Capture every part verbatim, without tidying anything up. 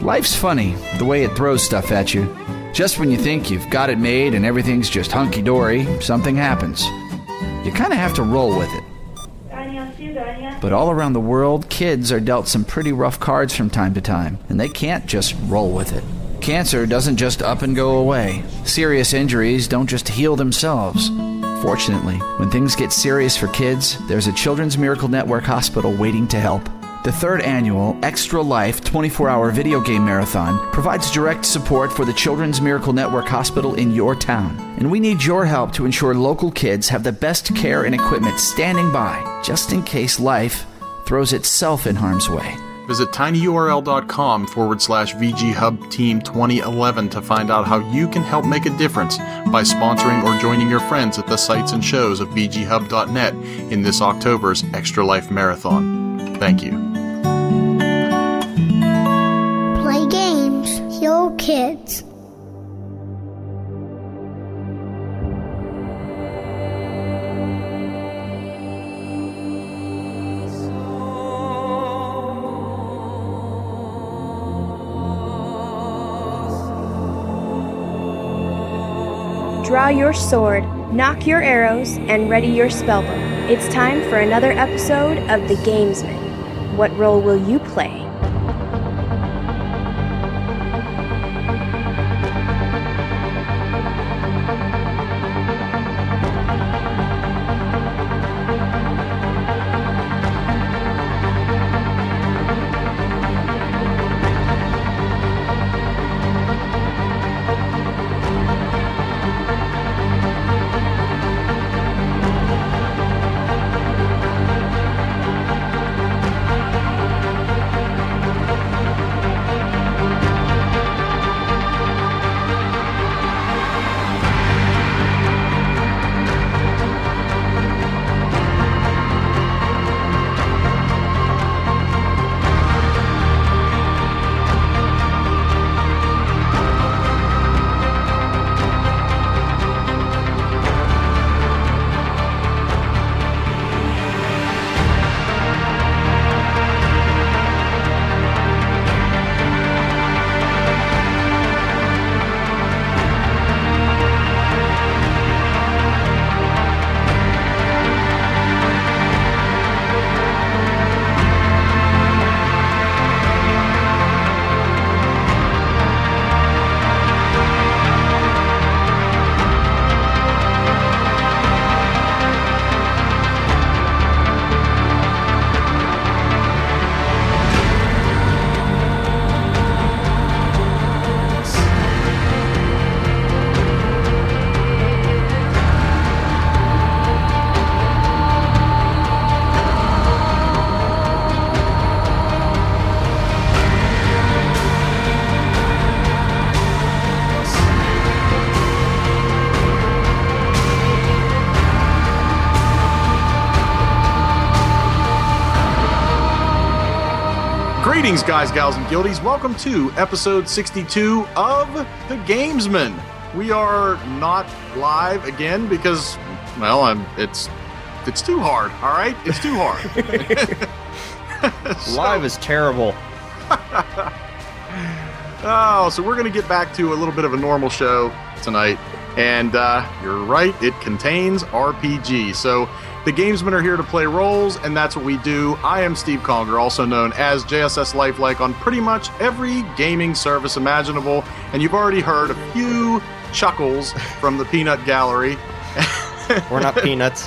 Life's funny, the way it throws stuff at you. Just when you think you've got it made and everything's just hunky-dory, something happens. You kind of have to roll with it. But all around the world, kids are dealt some pretty rough cards from time to time, and they can't just roll with it. Cancer doesn't just up and go away. Serious injuries don't just heal themselves. Fortunately, when things get serious for kids, there's a Children's Miracle Network hospital waiting to help. The third annual Extra Life twenty-four hour video game marathon provides direct support for the Children's Miracle Network Hospital in your town. And we need your help to ensure local kids have the best care and equipment standing by, just in case life throws itself in harm's way. Visit tinyurl.com forward slash VGHub Team twenty eleven to find out how you can help make a difference by sponsoring or joining your friends at the sites and shows of V G hub dot net in this October's Extra Life Marathon. Thank you. Play games, heal kids. Draw your sword, knock your arrows, and ready your spellbook. It's time for another episode of The Gamesman. What role will you play? Greetings, guys, gals, and guildies. Welcome to episode sixty-two of The Gamesman. We are not live again because, well, I'm, it's it's too hard, all right? It's too hard. so, live is terrible. oh, so we're going to get back to a little bit of a normal show tonight. And uh, you're right, it contains R P G. So the Gamesmen are here to play roles, and that's what we do. I am Steve Conger, also known as J S S Lifelike on pretty much every gaming service imaginable. And you've already heard a few chuckles from the Peanut Gallery. We're not peanuts.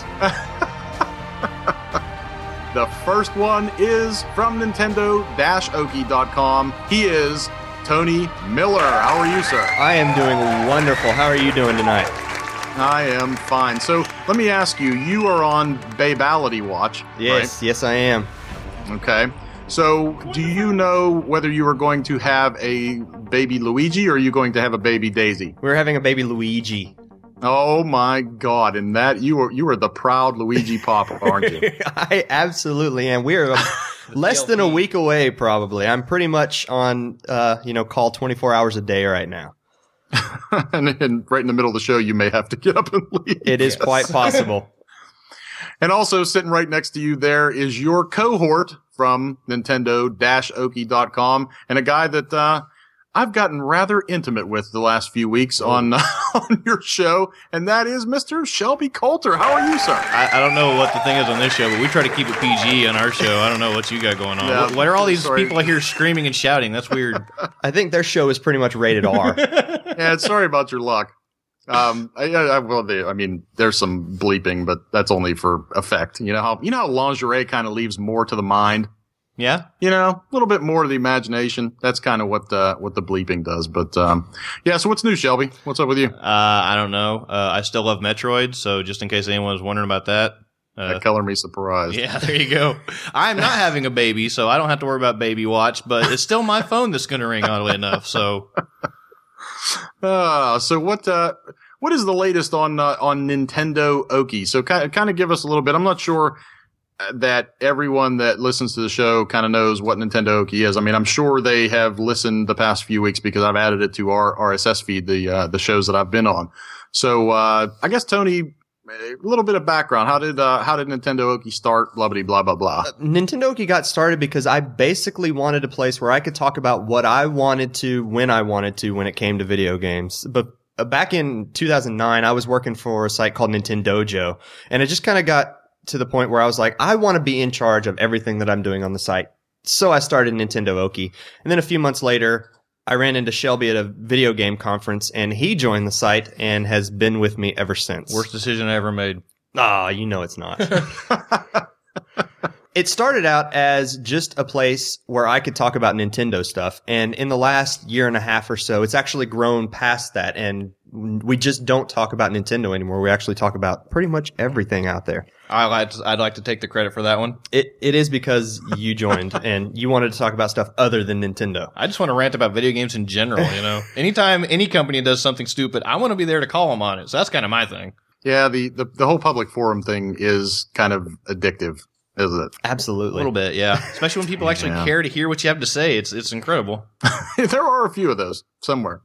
The first one is from Nintendo Oki dot com. He is Tony Miller. How are you, sir? I am doing wonderful. How are you doing tonight? I am fine. So let me ask you, you are on Babality watch, Yes, right? yes I am. Okay. So do you know whether you are going to have a baby Luigi or are you going to have a baby Daisy? We're having a baby Luigi. Oh my God! And that you are you are the proud Luigi Papa, aren't you? I absolutely am. We are less than a week away, probably. I'm pretty much on, uh, you know, call twenty-four hours a day right now. and, and right in the middle of the show, you may have to get up and leave. It is quite possible. And also sitting right next to you there is your cohort from Nintendo Oki dot com, and a guy that uh, I've gotten rather intimate with the last few weeks oh. on on your show, and that is Mister Shelby Coulter. How are you, sir? I, I don't know what the thing is on this show, but we try to keep it P G on our show. I don't know what you got going on. Yeah, what are all these sorry. people I hear screaming and shouting? That's weird. I think their show is pretty much rated R. Yeah, sorry about your luck. Um, I, I, well, they, I mean, there's some bleeping, but that's only for effect. You know how you know how lingerie kind of leaves more to the mind. Yeah, you know, a little bit more to the imagination. That's kind of what the what the bleeping does. But um, yeah. So what's new, Shelby? What's up with you? Uh, I don't know. Uh, I still love Metroid. So just in case anyone was wondering about that, uh, that color me surprised. Yeah, there you go. I'm not having a baby, so I don't have to worry about baby watch. But it's still my phone that's going to ring, oddly enough. So, uh, so what? Uh, what is the latest on uh, on Nintendo Oki? So kind of, kind of give us a little bit. I'm not sure that everyone that listens to the show kind of knows what Nintendo Oki is. I mean, I'm sure they have listened the past few weeks because I've added it to our R S S feed, the uh, the shows that I've been on. So uh, I guess, Tony, a little bit of background. How did uh, how did Nintendo Oki start? Blah, blah, blah, blah, blah. Uh, Nintendo Oki got started because I basically wanted a place where I could talk about what I wanted to when I wanted to when it came to video games. But uh, back in two thousand nine, I was working for a site called Nintendojo, and it just kind of got to the point where I was like, I want to be in charge of everything that I'm doing on the site. So I started Nintendo Oki. And then a few months later, I ran into Shelby at a video game conference, and he joined the site and has been with me ever since. Worst decision I ever made. Ah, oh, you know it's not. It started out as just a place where I could talk about Nintendo stuff. And in the last year and a half or so, it's actually grown past that. And we just don't talk about Nintendo anymore. We actually talk about pretty much everything out there. I like to, I'd like to take the credit for that one. It It is because you joined and you wanted to talk about stuff other than Nintendo. I just want to rant about video games in general, you know. Anytime any company does something stupid, I want to be there to call them on it. So that's kind of my thing. Yeah, the, the, the whole public forum thing is kind of addictive, isn't it? Absolutely. A little bit, yeah. Especially when people actually yeah. care to hear what you have to say. It's it's incredible. There are a few of those somewhere.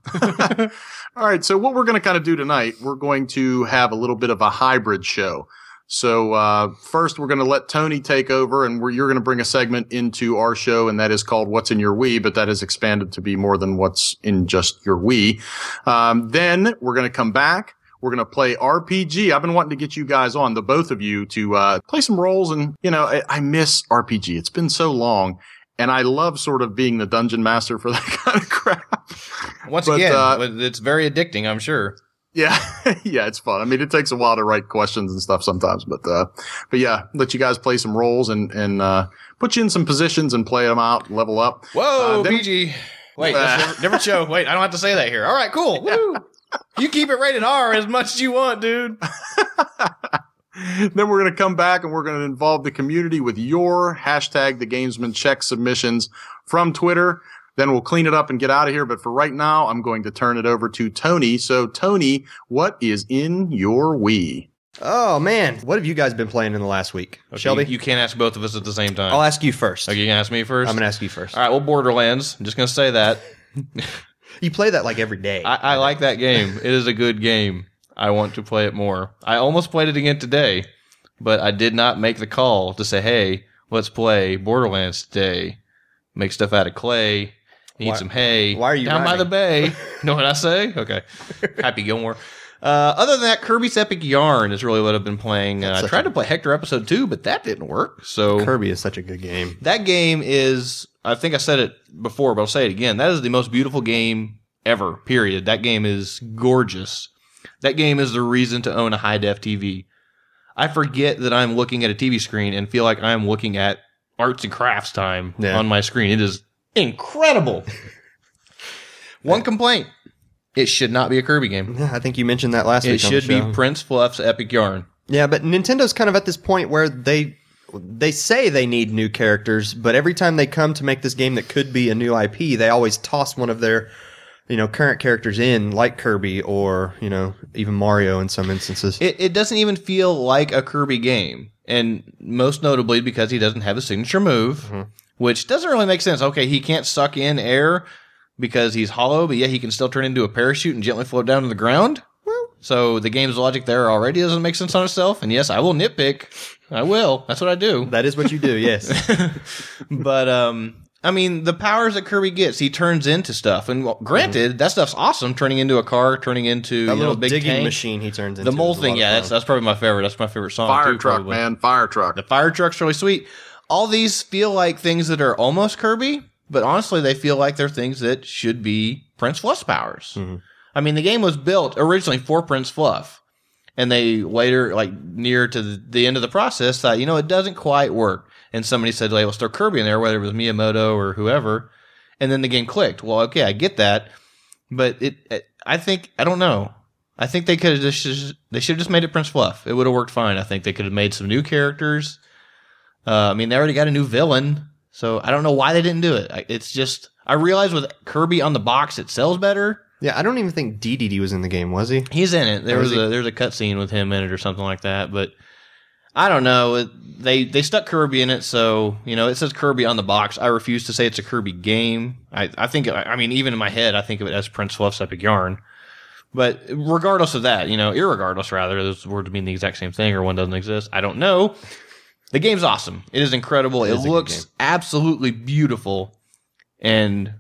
All right, so what we're going to kind of do tonight, we're going to have a little bit of a hybrid show. So uh first, we're going to let Tony take over, and we're, you're going to bring a segment into our show, and that is called What's in Your Wii, but that has expanded to be more than what's in just your Wii. Um, then we're going to come back. We're going to play R P G. I've been wanting to get you guys on, the both of you, to uh play some roles. And, you know, I, I miss R P G. It's been so long. And I love sort of being the dungeon master for that kind of crap. Once but, again, uh, it's very addicting, I'm sure. Yeah. Yeah, it's fun. I mean, it takes a while to write questions and stuff sometimes. But, uh, but yeah, let you guys play some roles and, and, uh, put you in some positions and play them out, level up. Whoa, uh, then, P G. Wait, uh, that's a different show. Wait, I don't have to say that here. All right, cool. Woo. You keep it rated R as much as you want, dude. Then we're going to come back and we're going to involve the community with your hashtag the Gamesman Check submissions from Twitter. Then we'll clean it up and get out of here. But for right now, I'm going to turn it over to Tony. So, Tony, what is in your Wii? Oh, man. What have you guys been playing in the last week? Okay, Shelby? You, you can't ask both of us at the same time. I'll ask you first. Okay, you can ask me first? I'm going to ask you first. All right, well, Borderlands. I'm just going to say that. You play that like every day. I, I like that game. It is a good game. I want to play it more. I almost played it again today, but I did not make the call to say, hey, let's play Borderlands today. Make stuff out of clay. Eat why, some hay. Why are you down rhyming? by the bay? Know what I say? Okay. Happy Gilmore. Uh, other than that, Kirby's Epic Yarn is really what I've been playing. Uh, I tried a, to play Hector Episode two, but that didn't work. So Kirby is such a good game. That game is, I think I said it before, but I'll say it again. That is the most beautiful game ever, period. That game is gorgeous. That game is the reason to own a high-def T V. I forget that I'm looking at a T V screen and feel like I'm looking at arts and crafts time yeah. on my screen. It is incredible. One complaint. It should not be a Kirby game. Yeah, I think you mentioned that last it week. It should be Prince Fluff's Epic Yarn. Yeah, but Nintendo's kind of at this point where they they say they need new characters, but every time they come to make this game that could be a new I P, they always toss one of their, you know, current characters in, like Kirby or, you know, even Mario in some instances. It, it doesn't even feel like a Kirby game, and most notably because he doesn't have a signature move, mm-hmm. which doesn't really make sense. Okay, he can't suck in air because he's hollow, but yeah, he can still turn into a parachute and gently float down to the ground? Well, So the game's logic there already doesn't make sense on itself. And yes, I will nitpick. I will. That's what I do. That is what you do, yes. But, um, I mean, the powers that Kirby gets, he turns into stuff. And well, granted, mm-hmm. that stuff's awesome, turning into a car, turning into that you little know, big digging tank. machine he turns into. The mole thing, yeah, that's that's probably my favorite. That's my favorite song. Fire too, truck, probably. man. Fire truck. The fire truck's really sweet. All these feel like things that are almost Kirby, but honestly, they feel like they're things that should be Prince Fluff's powers. Mm-hmm. I mean, the game was built originally for Prince Fluff. And they later, like near to the, the end of the process, thought, you know, it doesn't quite work. And somebody said, hey, let's throw Kirby in there, whether it was Miyamoto or whoever. And then the game clicked. Well, okay, I get that. But it, it I think, I don't know. I think they could have just, they should have just made it Prince Fluff. It would have worked fine. I think they could have made some new characters. Uh, I mean, they already got a new villain. So I don't know why they didn't do it. It's just, I realize with Kirby on the box, it sells better. Yeah, I don't even think D D D was in the game, was he? He's in it. There Or was is he- a there's a cutscene with him in it or something like that. But I don't know. It, they they stuck Kirby in it, so you know it says Kirby on the box. I refuse to say it's a Kirby game. I I think I mean even in my head I think of it as Prince Fluff's Epic Yarn. But regardless of that, you know, irregardless rather, those words mean the exact same thing or one doesn't exist. I don't know. The game's awesome. It is incredible. It, It is a good looks game. absolutely beautiful, and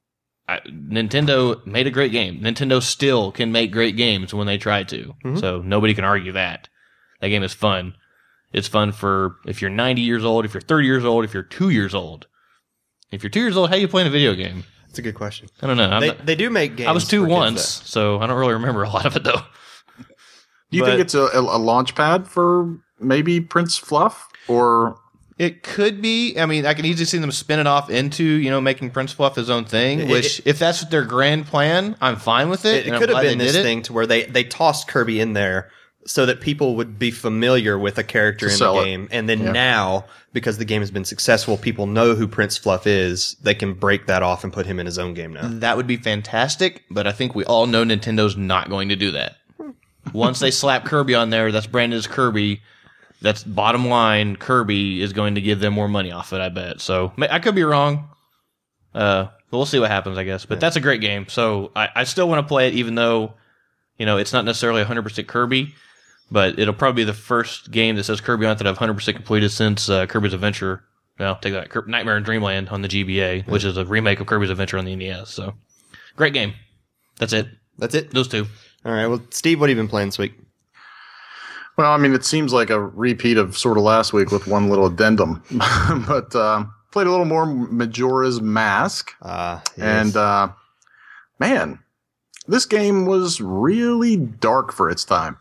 I, Nintendo made a great game. Nintendo still can make great games when they try to. Mm-hmm. So nobody can argue that. That game is fun. It's fun for if you're ninety years old, if you're thirty years old, if you're two years old. If you're two years old, how are you playing a video game? That's a good question. I don't know. I'm They, not- they do make games. I was two for kids, once, so I don't really remember a lot of it, though. Do you But- think it's a, a launch pad for maybe Prince Fluff? Or It could be. I mean, I can easily see them spin it off into, you know, making Prince Fluff his own thing, It- which, it- if that's their grand plan, I'm fine with it. It, and it I'm could have glad been they this did it. thing to where they, they tossed Kirby in there so that people would be familiar with a character To in the sell it. game. And then Yeah. now, because the game has been successful, people know who Prince Fluff is. They can break that off and put him in his own game now. That would be fantastic, but I think we all know Nintendo's not going to do that. Once they slap Kirby on there, that's branded as Kirby. That's bottom line. Kirby is going to give them more money off it, I bet. So ma- I could be wrong. Uh, but we'll see what happens, I guess. But Yeah. that's a great game. So I, I still want to play it, even though, you know, it's not necessarily one hundred percent Kirby. But it'll probably be the first game that says Kirby on it that I've one hundred percent completed since uh, Kirby's Adventure. No, take that. Kir- Nightmare in Dreamland on the G B A, which is a remake of Kirby's Adventure on the N E S. So great game. That's it. That's it. Those two. All right. Well, Steve, what have you been playing this week? well, I mean, it seems like a repeat of sort of last week with one little addendum, but uh, played a little more Majora's Mask, Uh, and uh, man, this game was really dark for its time.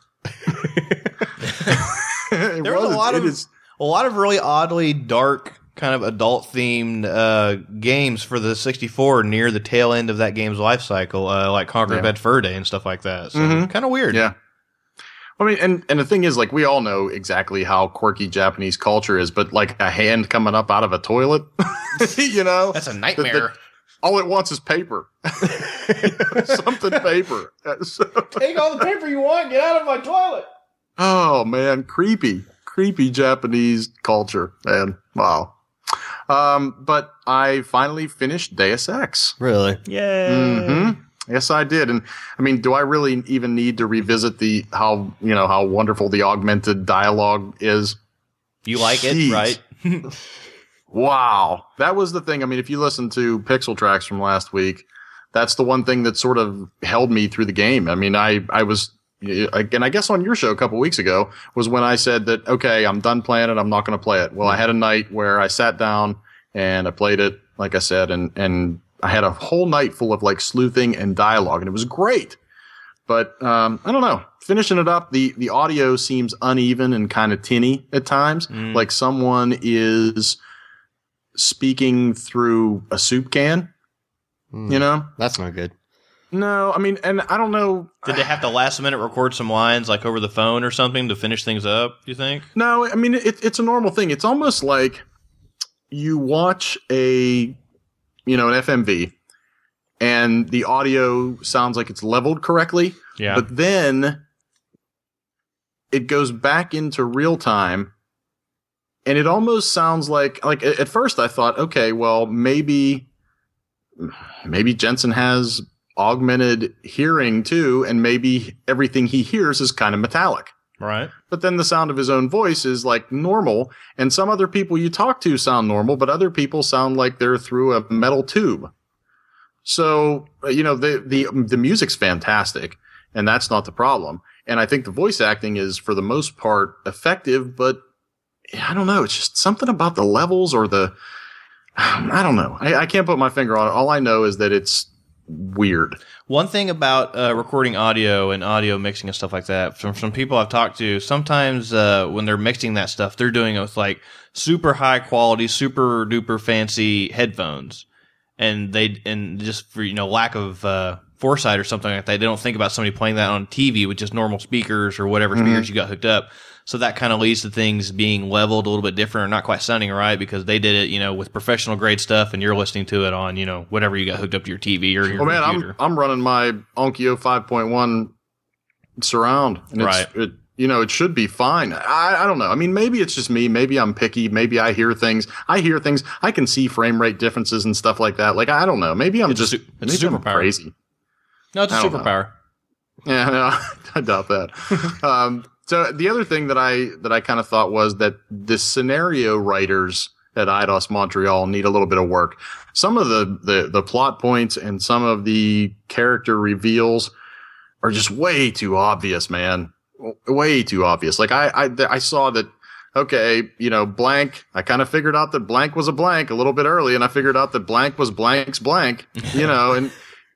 It There was a lot it of is- a lot of really oddly dark, kind of adult themed uh, games for the sixty-four near the tail end of that game's life cycle, uh, like Conquer Yeah. Bad Fur Day and stuff like that. So Mhm. kind of weird. Yeah. I mean, and, and the thing is, like, we all know exactly how quirky Japanese culture is, but like a hand coming up out of a toilet, you know, That's a The- nightmare. the- all it wants is paper, something paper. So- Take all the paper you want. Get out of my toilet. oh man, creepy, creepy Japanese culture, man. Wow. Um, but I finally finished Deus Ex. Really? Yay. hmm Yes, I did. And I mean, do I really even need to revisit the how you know how wonderful the augmented dialogue is? You like Jeez. it, right? Wow, that was the thing. I mean, if you listen to Pixel Tracks from last week, that's the one thing that sort of held me through the game. I mean, I I was again, I guess on your show a couple weeks ago was when I said that okay, I'm done playing it. I'm not going to play it. Well, I had a night where I sat down and I played it, like I said, and and. I had a whole night full of like sleuthing and dialogue, and it was great. But um, I don't know. Finishing it up, the the audio seems uneven and kind of tinny at times. Mm. Like someone is speaking through a soup can. Mm, You know? That's not good. No, I mean, and I don't know. Did they have to last minute record some lines like over the phone or something to finish things up, do you think? No, I mean, it, it's a normal thing. It's almost like you watch a, you know, an F M V and the audio sounds like it's leveled correctly. Yeah. But then it goes back into real time and it almost sounds like, like at first I thought, okay, well, maybe, maybe Jensen has augmented hearing too, and maybe everything he hears is kind of metallic. Right. But then the sound of his own voice is like normal, and some other people you talk to sound normal, but other people sound like they're through a metal tube. So, you know, the the the music's fantastic, and that's not the problem. And I think the voice acting is, for the most part, effective, but I don't know. It's just something about the levels or the, I don't know. I, I can't put my finger on it. All I know is that it's weird. One thing about uh, recording audio and audio mixing and stuff like that, from some people I've talked to, sometimes uh, when they're mixing that stuff, they're doing it with like super high quality, super duper fancy headphones. And they, and just for, you know, lack of, uh, foresight or something like that, they don't think about somebody playing that on T V with just normal speakers or whatever speakers mm-hmm. you got hooked up. So that kind of leads to things being leveled a little bit different or not quite sounding right because they did it, you know, with professional grade stuff and you're listening to it on, you know, whatever you got hooked up to your T V or your oh, man, computer. I'm, I'm running my Onkyo five point one surround. And it's, right. It, you know, it should be fine. I, I don't know. I mean, maybe it's just me. Maybe I'm picky. Maybe I hear things. I hear things. I can see frame rate differences and stuff like that. Like, I don't know. Maybe I'm it's just a, it's maybe a superpower. crazy. No, it's a superpower. Yeah, no, I doubt that. um, so the other thing that I that I kind of thought was that the scenario writers at Eidos Montreal need a little bit of work. Some of the, the, the plot points and some of the character reveals are just way too obvious, man. Way too obvious. Like I, I, I saw that, okay, you know, blank, I kind of figured out that blank was a blank a little bit early, and I figured out that blank was blank's blank, you know, and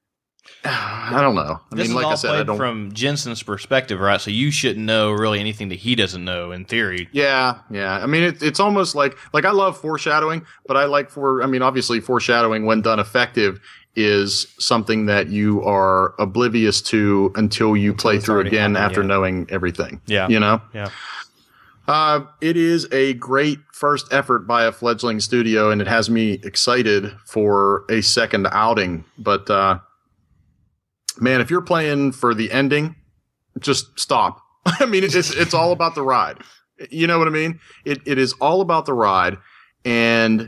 I don't know. I this mean, is like all I said, I played don't. From Jensen's perspective, right? So you shouldn't know really anything that he doesn't know in theory. Yeah, yeah. I mean, it, it's almost like, like I love foreshadowing, but I like for, I mean, obviously foreshadowing when done effective is something that you are oblivious to until you play it's through already again happened, after yeah. knowing everything. Yeah. You know? Yeah. Uh, it is a great first effort by a fledgling studio, and it has me excited for a second outing. But, uh, man, if you're playing for the ending, just stop. I mean, it's, it's all about the ride. You know what I mean? It, it is all about the ride. And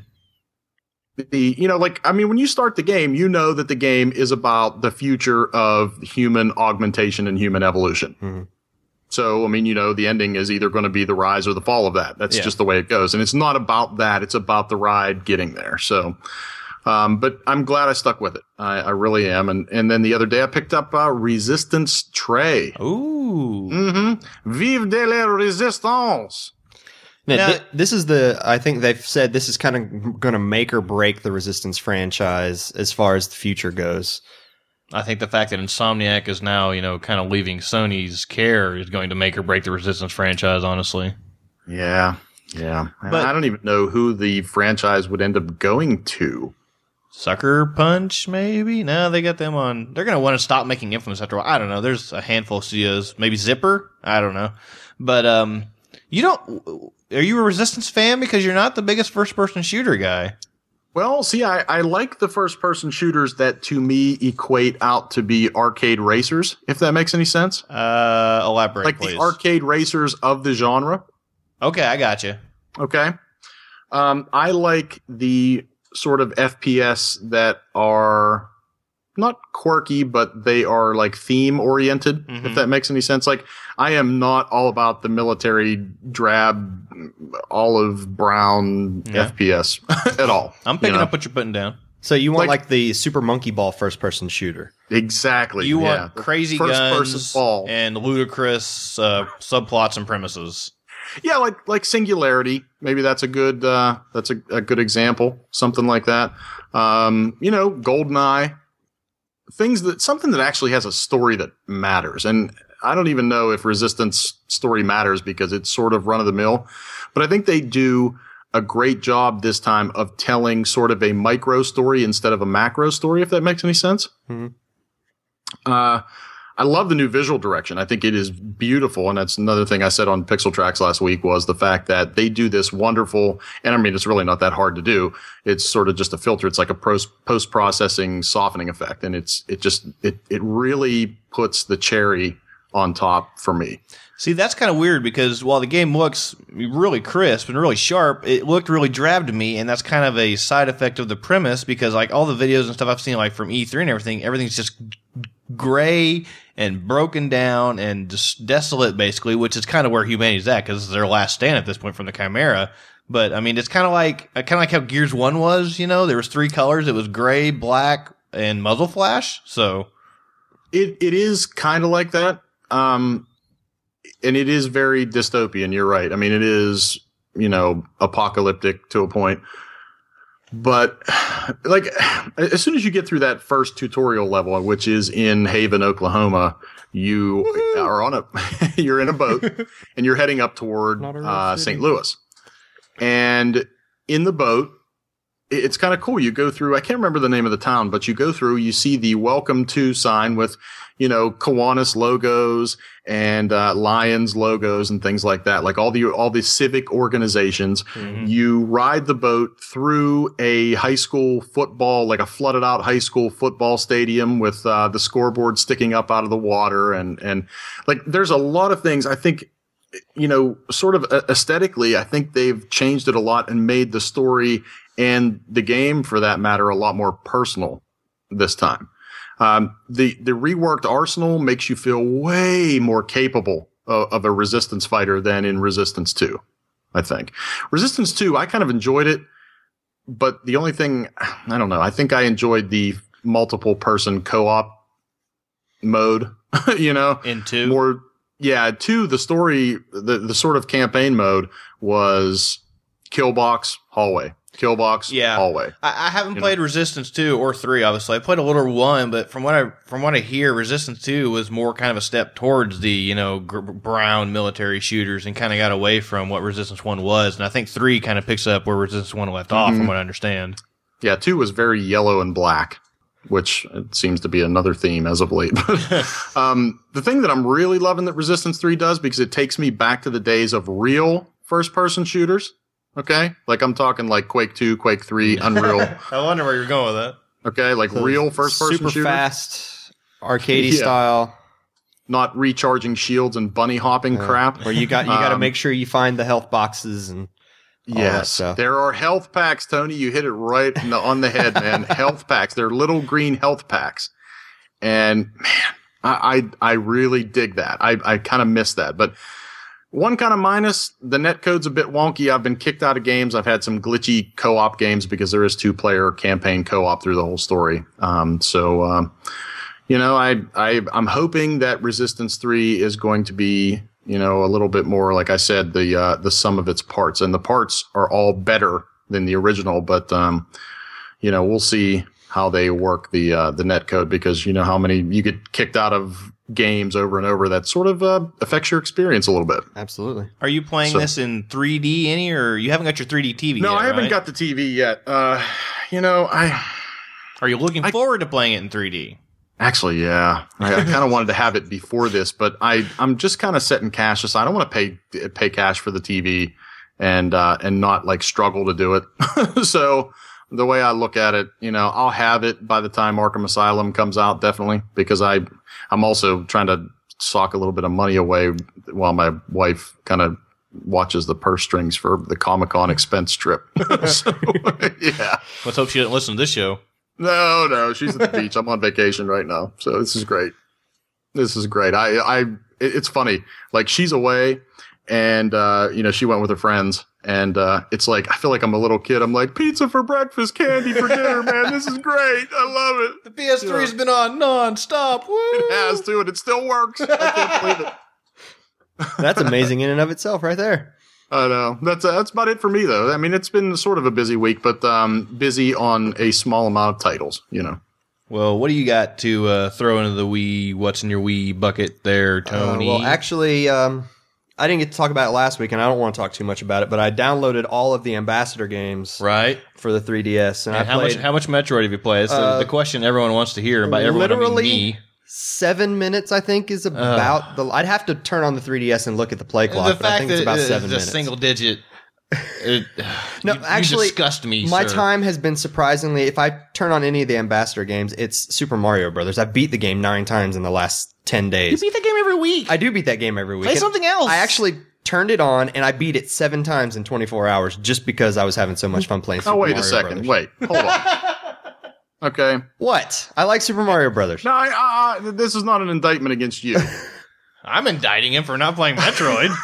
the, you know, like, I mean, when you start the game, you know that the game is about the future of human augmentation and human evolution. Mm-hmm. So, I mean, you know, the ending is either going to be the rise or the fall of that. That's yeah. just the way it goes. And it's not about that. It's about the ride getting there. So, um, but I'm glad I stuck with it. I, I really am. And, and then the other day I picked up, uh, Resistance Tray. Ooh. Mm-hmm. Vive de la Resistance. Now, Now, th- this is the, I think they've said this is kind of going to make or break the Resistance franchise as far as the future goes. I think the fact that Insomniac is now, you know, kind of leaving Sony's care is going to make or break the Resistance franchise, honestly. Yeah. Yeah. But, I don't even know who the franchise would end up going to. Sucker Punch, maybe? No, they got them on. They're going to want to stop making Infamous after a while. I don't know. There's a handful of studios. Maybe Zipper? I don't know. But, um, you don't. Are you a Resistance fan because you're not the biggest first-person shooter guy? Well, see, I, I like the first-person shooters that, to me, equate out to be arcade racers, if that makes any sense. Uh, elaborate, like please. the arcade racers of the genre. Okay, I got you. Okay. Um, I like the sort of F P S that are not quirky, but they are like theme-oriented, mm-hmm. if that makes any sense. Like, I am not all about the military drab, olive brown yeah. F P S at all. I'm picking you know? up what you're putting down. So you want like, like the Super Monkey Ball first-person shooter. Exactly. You yeah. want crazy First guns ball. and ludicrous uh, subplots and premises. Yeah, like like Singularity. Maybe that's a good uh, that's a, a good example. Something like that. Um, you know, GoldenEye. Things that something that actually has a story that matters. And I don't even know if Resistance story matters because it's sort of run of the mill. But I think they do a great job this time of telling sort of a micro story instead of a macro story, if that makes any sense. Mm-hmm. Uh, I love the new visual direction. I think it is beautiful. And that's another thing I said on Pixel Tracks last week was the fact that they do this wonderful, and I mean, it's really not that hard to do. It's sort of just a filter. It's like a post processing softening effect. And it's, it just, it, it really puts the cherry on top for me. See, that's kind of weird because while the game looks really crisp and really sharp, it looked really drab to me, and that's kind of a side effect of the premise because like all the videos and stuff I've seen like from E three and everything, everything's just gray and broken down and just desolate, basically, which is kind of where humanity's at because it's their last stand at this point from the Chimera. But I mean, it's kind of like kind of like how Gears One was. You know, there was three colors. It was gray, black, and muzzle flash. So it it is kind of like that, um, and it is very dystopian. You're right. I mean, it is, you know, apocalyptic to a point. But like, as soon as you get through that first tutorial level, which is in Haven, Oklahoma, you Woo-hoo! are on a you're in a boat and you're heading up toward uh, Saint Louis. And in the boat, it's kind of cool. You go through, I can't remember the name of the town, but you go through, you see the welcome to sign with, you know, Kiwanis logos and uh, Lions logos and things like that. Like all the, all the civic organizations. Mm-hmm. You ride the boat through a high school football, like a flooded out high school football stadium with uh, the scoreboard sticking up out of the water. And, and like, there's a lot of things I think, you know, sort of aesthetically, I think they've changed it a lot and made the story and the game, for that matter, a lot more personal this time. Um, the the reworked arsenal makes you feel way more capable of, of a Resistance fighter than in Resistance two, I think. Resistance two, I kind of enjoyed it, but the only thing, I don't know, I think I enjoyed the multiple person co-op mode, you know? In two? More. Yeah, two, the story, the, the sort of campaign mode was kill box, hallway. Kill box, yeah. hallway. I, I haven't you played know? Resistance two or three, obviously. I played a little one, but from what I from what I hear, Resistance two was more kind of a step towards the, you know, gr- brown military shooters and kind of got away from what Resistance one was. And I think three kind of picks up where Resistance one left mm-hmm. off, from what I understand. Yeah, two was very yellow and black, which it seems to be another theme as of late. But um, the thing that I'm really loving that Resistance three does, because it takes me back to the days of real first-person shooters, okay? Like I'm talking like Quake two, Quake three, Unreal. I wonder where you're going with that. Okay, like so real first-person super shooter. Super fast, arcadey yeah. style. Not recharging shields and bunny hopping uh, crap. Where you got you got to um, make sure you find the health boxes and yes, there are health packs, Tony. You hit it right in the, on the head, man. Health packs. They're little green health packs. And man, I I, I really dig that. I, I kind of miss that. But one kind of minus, the netcode's a bit wonky. I've been kicked out of games. I've had some glitchy co-op games because there is two-player campaign co-op through the whole story. Um, so, um, you know, I, I, I'm hoping that Resistance three is going to be, you know, a little bit more, like I said, the uh, the sum of its parts. And the parts are all better than the original, but, um, you know, we'll see how they work the uh, the netcode, because you know how many you get kicked out of games over and over. That sort of uh, affects your experience a little bit. Absolutely. Are you playing so, this in three D any, or you haven't got your three D T V no, yet? No, I haven't right? got the T V yet. Uh, you know, I. Are you looking I, forward to playing it in three D? Actually, yeah. I, I kind of wanted to have it before this, but I I'm just kind of setting cash aside. I don't want to pay pay cash for the T V and uh, and not like struggle to do it. So the way I look at it, you know, I'll have it by the time Arkham Asylum comes out, definitely, because I I'm also trying to sock a little bit of money away while my wife kind of watches the purse strings for the Comic-Con expense trip. So, yeah. Let's hope she didn't listen to this show. No, no, she's at the beach. I'm on vacation right now, so this is great. This is great. I, I, it's funny. Like she's away, and uh, you know, she went with her friends, and uh, it's like I feel like I'm a little kid. I'm like, pizza for breakfast, candy for dinner, man. This is great. I love it. The P S three's you know. been on non-stop. Woo! It has to, and it still works. I can't believe it. That's amazing in and of itself, right there. I know. That's uh, that's about it for me, though. I mean, it's been sort of a busy week, but um, busy on a small amount of titles, you know. Well, what do you got to uh, throw into the Wii, what's in your Wii bucket there, Tony? Uh, well, actually, um, I didn't get to talk about it last week, and I don't want to talk too much about it, but I downloaded all of the Ambassador games right for the three D S. And, and I how played, much How much Metroid have you played? It's uh, the, the question everyone wants to hear, and by everyone, I mean me. Seven minutes, I think, is about uh, the. I'd have to turn on the three D S and look at the play clock, the but I think it's about seven it's minutes. A single digit. It, no, you, actually, you disgust me. My sir. time has been surprisingly. If I turn on any of the Ambassador games, it's Super Mario Brothers. I beat the game nine times in the last ten days. You beat the game every week. I do beat that game every week. Play something else. I actually turned it on and I beat it seven times in twenty-four hours just because I was having so much fun playing Super Mario. Oh, wait Mario a second. Brothers. Wait, hold on. Okay. What? I like Super Mario Brothers. No, I, uh, this is not an indictment against you. I'm indicting him for not playing Metroid.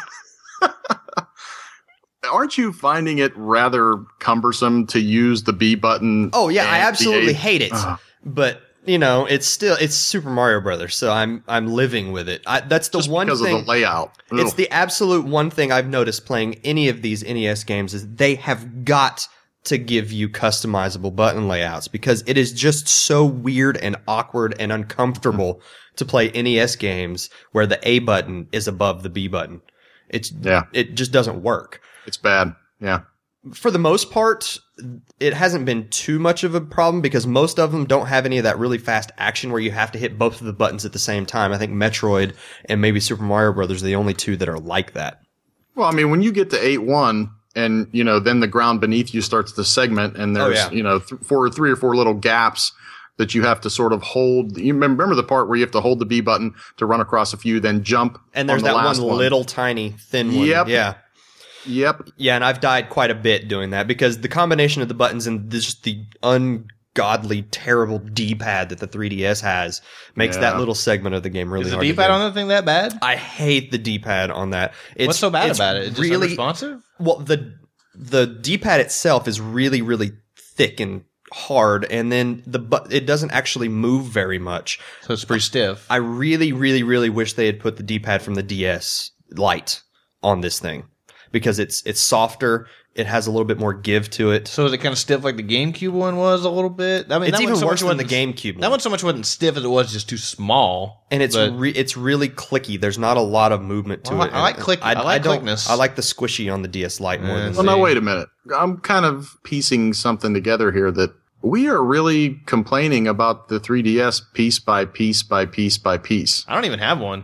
Aren't you finding it rather cumbersome to use the B button? Oh yeah, I and the absolutely A- hate it. Ugh. But you know, it's still it's Super Mario Brothers, so I'm I'm living with it. I, that's the Just one because thing. of the layout. It's Ugh. the absolute one thing I've noticed playing any of these N E S games is they have got to give you customizable button layouts because it is just so weird and awkward and uncomfortable to play N E S games where the A button is above the B button. It's Yeah. it just doesn't work. It's bad. Yeah. For the most part, it hasn't been too much of a problem because most of them don't have any of that really fast action where you have to hit both of the buttons at the same time. I think Metroid and maybe Super Mario Brothers are the only two that are like that. Well, I mean, when you get to eight one and, you know, then the ground beneath you starts to segment and there's, Oh, yeah. you know, th- four, three or four little gaps that you have to sort of hold. You remember the part where you have to hold the B button to run across a few, then jump. And there's on the that last one, one little tiny thin one. Yep. Yeah. Yep. Yeah, and I've died quite a bit doing that because the combination of the buttons and just the ungodly, terrible D-pad that the three D S has makes Yeah. that little segment of the game really Is the hard to D-pad do. on that thing that bad? I hate the D-pad on that. It's, What's so bad it's about it? It's just really unresponsive? Well, the the D-pad itself is really, really thick and hard, and then the but it doesn't actually move very much. So it's pretty stiff. I really, really, really wish they had put the D-pad from the D S Lite on this thing because it's it's softer. It has a little bit more give to it. So is it kind of stiff like the GameCube one was a little bit? I mean, It's that even one so worse much than the wasn't- GameCube one. That one so much wasn't stiff as it was just too small. And it's but- re- it's really clicky. There's not a lot of movement to Well, it. I like And click- I like don't- clickness. I like the squishy on the D S Lite more Uh, than Well, the now, wait a minute. I'm kind of piecing something together here that we are really complaining about the three D S piece by piece by piece by piece. I don't even have one.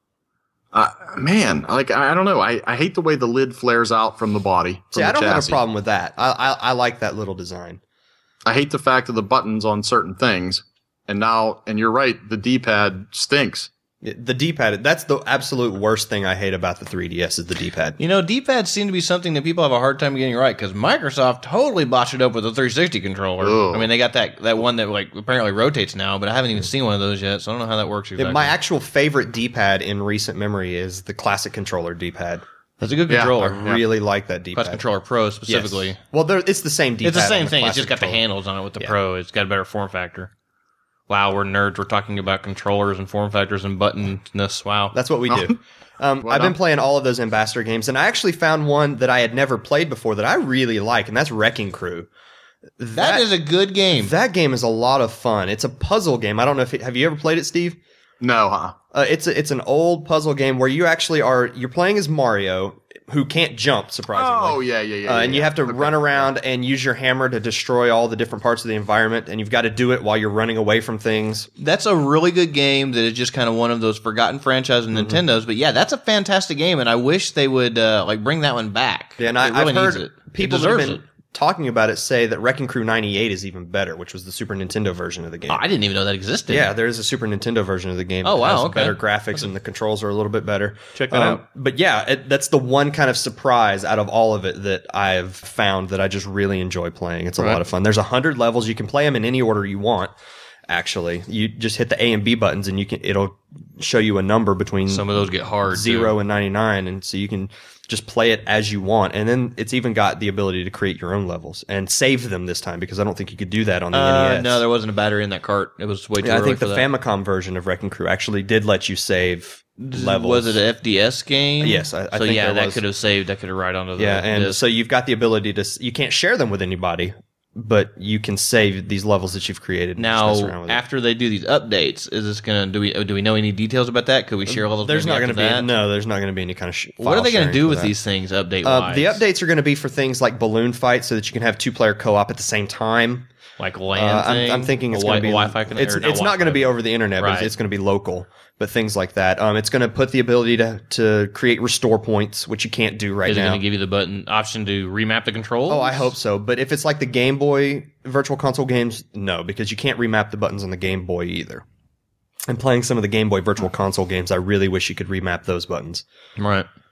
Uh, man, like, I, I don't know. I, I hate the way the lid flares out from the body. From See, the I don't have a chassis. problem with that. I, I I like that little design. I hate the fact of the buttons on certain things. And now, and you're right, the D-pad stinks. The D-pad, that's the absolute worst thing I hate about the three D S is the D-pad. You know, D-pads seem to be something that people have a hard time getting right because Microsoft totally botched it up with the three sixty controller. Ugh. I mean, they got that, that one that like apparently rotates now, but I haven't even seen one of those yet, so I don't know how that works exactly. My actual favorite D-pad in recent memory is the classic controller D-pad. That's a good Yeah, controller. I really like that D-pad. Classic Controller Pro specifically. Yes. Well, there- it's the same D-pad. It's the on same thing. It's classic just got the controller. handles on it with the Yeah. Pro. It's got a better form factor. Wow, we're nerds. We're talking about controllers and form factors and buttonness. Wow. That's what we do. Um, Well I've been done. playing all of those Ambassador games, and I actually found one that I had never played before that I really like, and that's Wrecking Crew. that is a good game. That game is a lot of fun. It's a puzzle game. I don't know if it, have you ever played it, Steve? No, huh? Uh, it's a, it's an old puzzle game where you actually are you're playing as Mario, who can't jump, surprisingly. Oh, yeah, yeah, yeah. Uh, yeah, and you yeah. have to Okay. run around and use your hammer to destroy all the different parts of the environment, and you've got to do it while you're running away from things. That's a really good game that is just kind of one of those forgotten franchises of Mm-hmm. Nintendo's. But yeah, that's a fantastic game, and I wish they would uh, like bring that one back. Yeah, and it I, really I've heard needs it. people it that have deserves been it. talking about it say that Wrecking Crew ninety-eight is even better, which was the Super Nintendo version of the game. Oh, I didn't even know that existed. Yeah, there is a Super Nintendo version of the game. Oh, that wow, has okay. better graphics and the controls are a little bit better. Check that out. But yeah, it, that's the one kind of surprise out of all of it that I've found that I just really enjoy playing. It's a Right. lot of fun. There's a hundred levels. You can play them in any order you want. Actually, you just hit the A and B buttons, and you can it'll show you a number between Some of those get hard. zero too. and ninety-nine, and so you can just play it as you want. And then it's even got the ability to create your own levels and save them this time because I don't think you could do that on the Uh, N E S. no, there wasn't a battery in that cart. It was way too Yeah, I early think for the that. Famicom version of Wrecking Crew actually did let you save levels. Was it an F D S game? Yes, I- I so think yeah, there that was. could have saved. That could have right onto the Yeah, and disc. so you've got the ability to s- you can't share them with anybody, but you can save these levels that you've created. and just mess around Now, with it. after they do these updates, is this gonna do we do we know any details about that? Could we share levels? there's not going going to be no, there's not going to be any kind of. Sh- What are they going going to do with these things update Uh, wise? the updates are going to be for things like balloon fights, so that you can have two player co op at the same time. like Uh, land I'm, thing. I'm thinking it's A going to wi- be Wi-Fi. Con- It's or it's not going to be over the internet, but Right. it's, it's going to be local. But things like that. Um, it's going to put the ability to to create restore points, which you can't do right Is it now. going to give you the button option to remap the controls? Oh, I hope so. But if it's like the Game Boy Virtual Console games, no, because you can't remap the buttons on the Game Boy either. And playing some of the Game Boy Virtual Console games, I really wish you could remap those buttons. Right.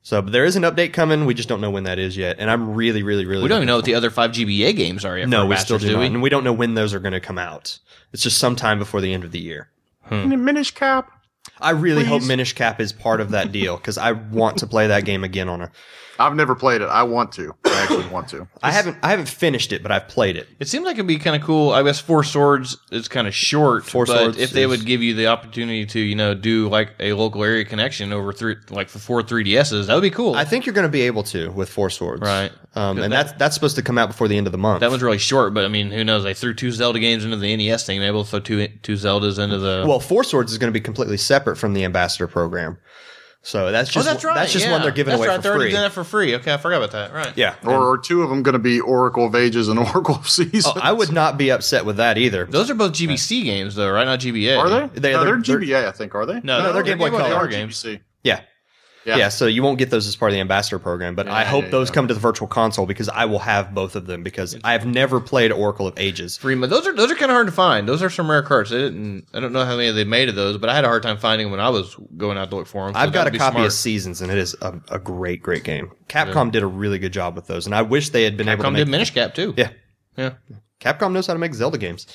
So but there is an update coming. We just don't know when that is yet. And I'm really, really, really. We don't even know what the other five G B A games are yet. No, for we Masters, still do, do not. we? And we don't know when those are going to come out. It's just sometime before the end of the year. Any Minish Cap? I really Please? hope Minish Cap is part of that deal because I want to play that game again on a. I've never played it. I want to. I actually want to. I haven't. I haven't finished it, but I've played it. It seems like it'd be kind of cool. I guess Four Swords is kind of short. Four but Swords if they is- would give you the opportunity to, you know, do like a local area connection over three, like for four three D S's, that would be cool. I think you're going to be able to with Four Swords, Right. Um, and That- that's that's supposed to come out before the end of the month. that one's really short, but I mean, who knows? They threw two Zelda games into the N E S thing. Maybe they'll throw two two Zeldas into the. well, Four Swords is going to be completely separate from the Ambassador program, so that's oh, just that's right. that's just yeah. one they're giving that's away right. for They're already free. doing that for free. Okay, I forgot about that. Right. Yeah, Or are two of them going to be Oracle of Ages and Oracle of Seasons? Oh, I would not be upset with that either. Those are both G B C games, though, right? Not G B A. Are they? They- no, they're- they're, G B A, I think. Are they? No, No, they're Game Boy Color. Color They are games. G B C. Yeah. Yeah. Yeah, so you won't get those as part of the Ambassador program, but I Yeah, hope yeah, those yeah. come to the Virtual Console because I will have both of them because I have never played Oracle of Ages. Free, but those are those are kind of hard to find. Those are some rare cards. They didn't. I don't know how many they made of those, but I had a hard time finding them when I was going out to look for them. So I've got that'd a be copy smart. of Seasons, and it is a, a great, great game. Capcom did a really good job with those, and I wish they had been able to Capcom make. did Minish Cap too. Yeah, Yeah. Capcom knows how to make Zelda games.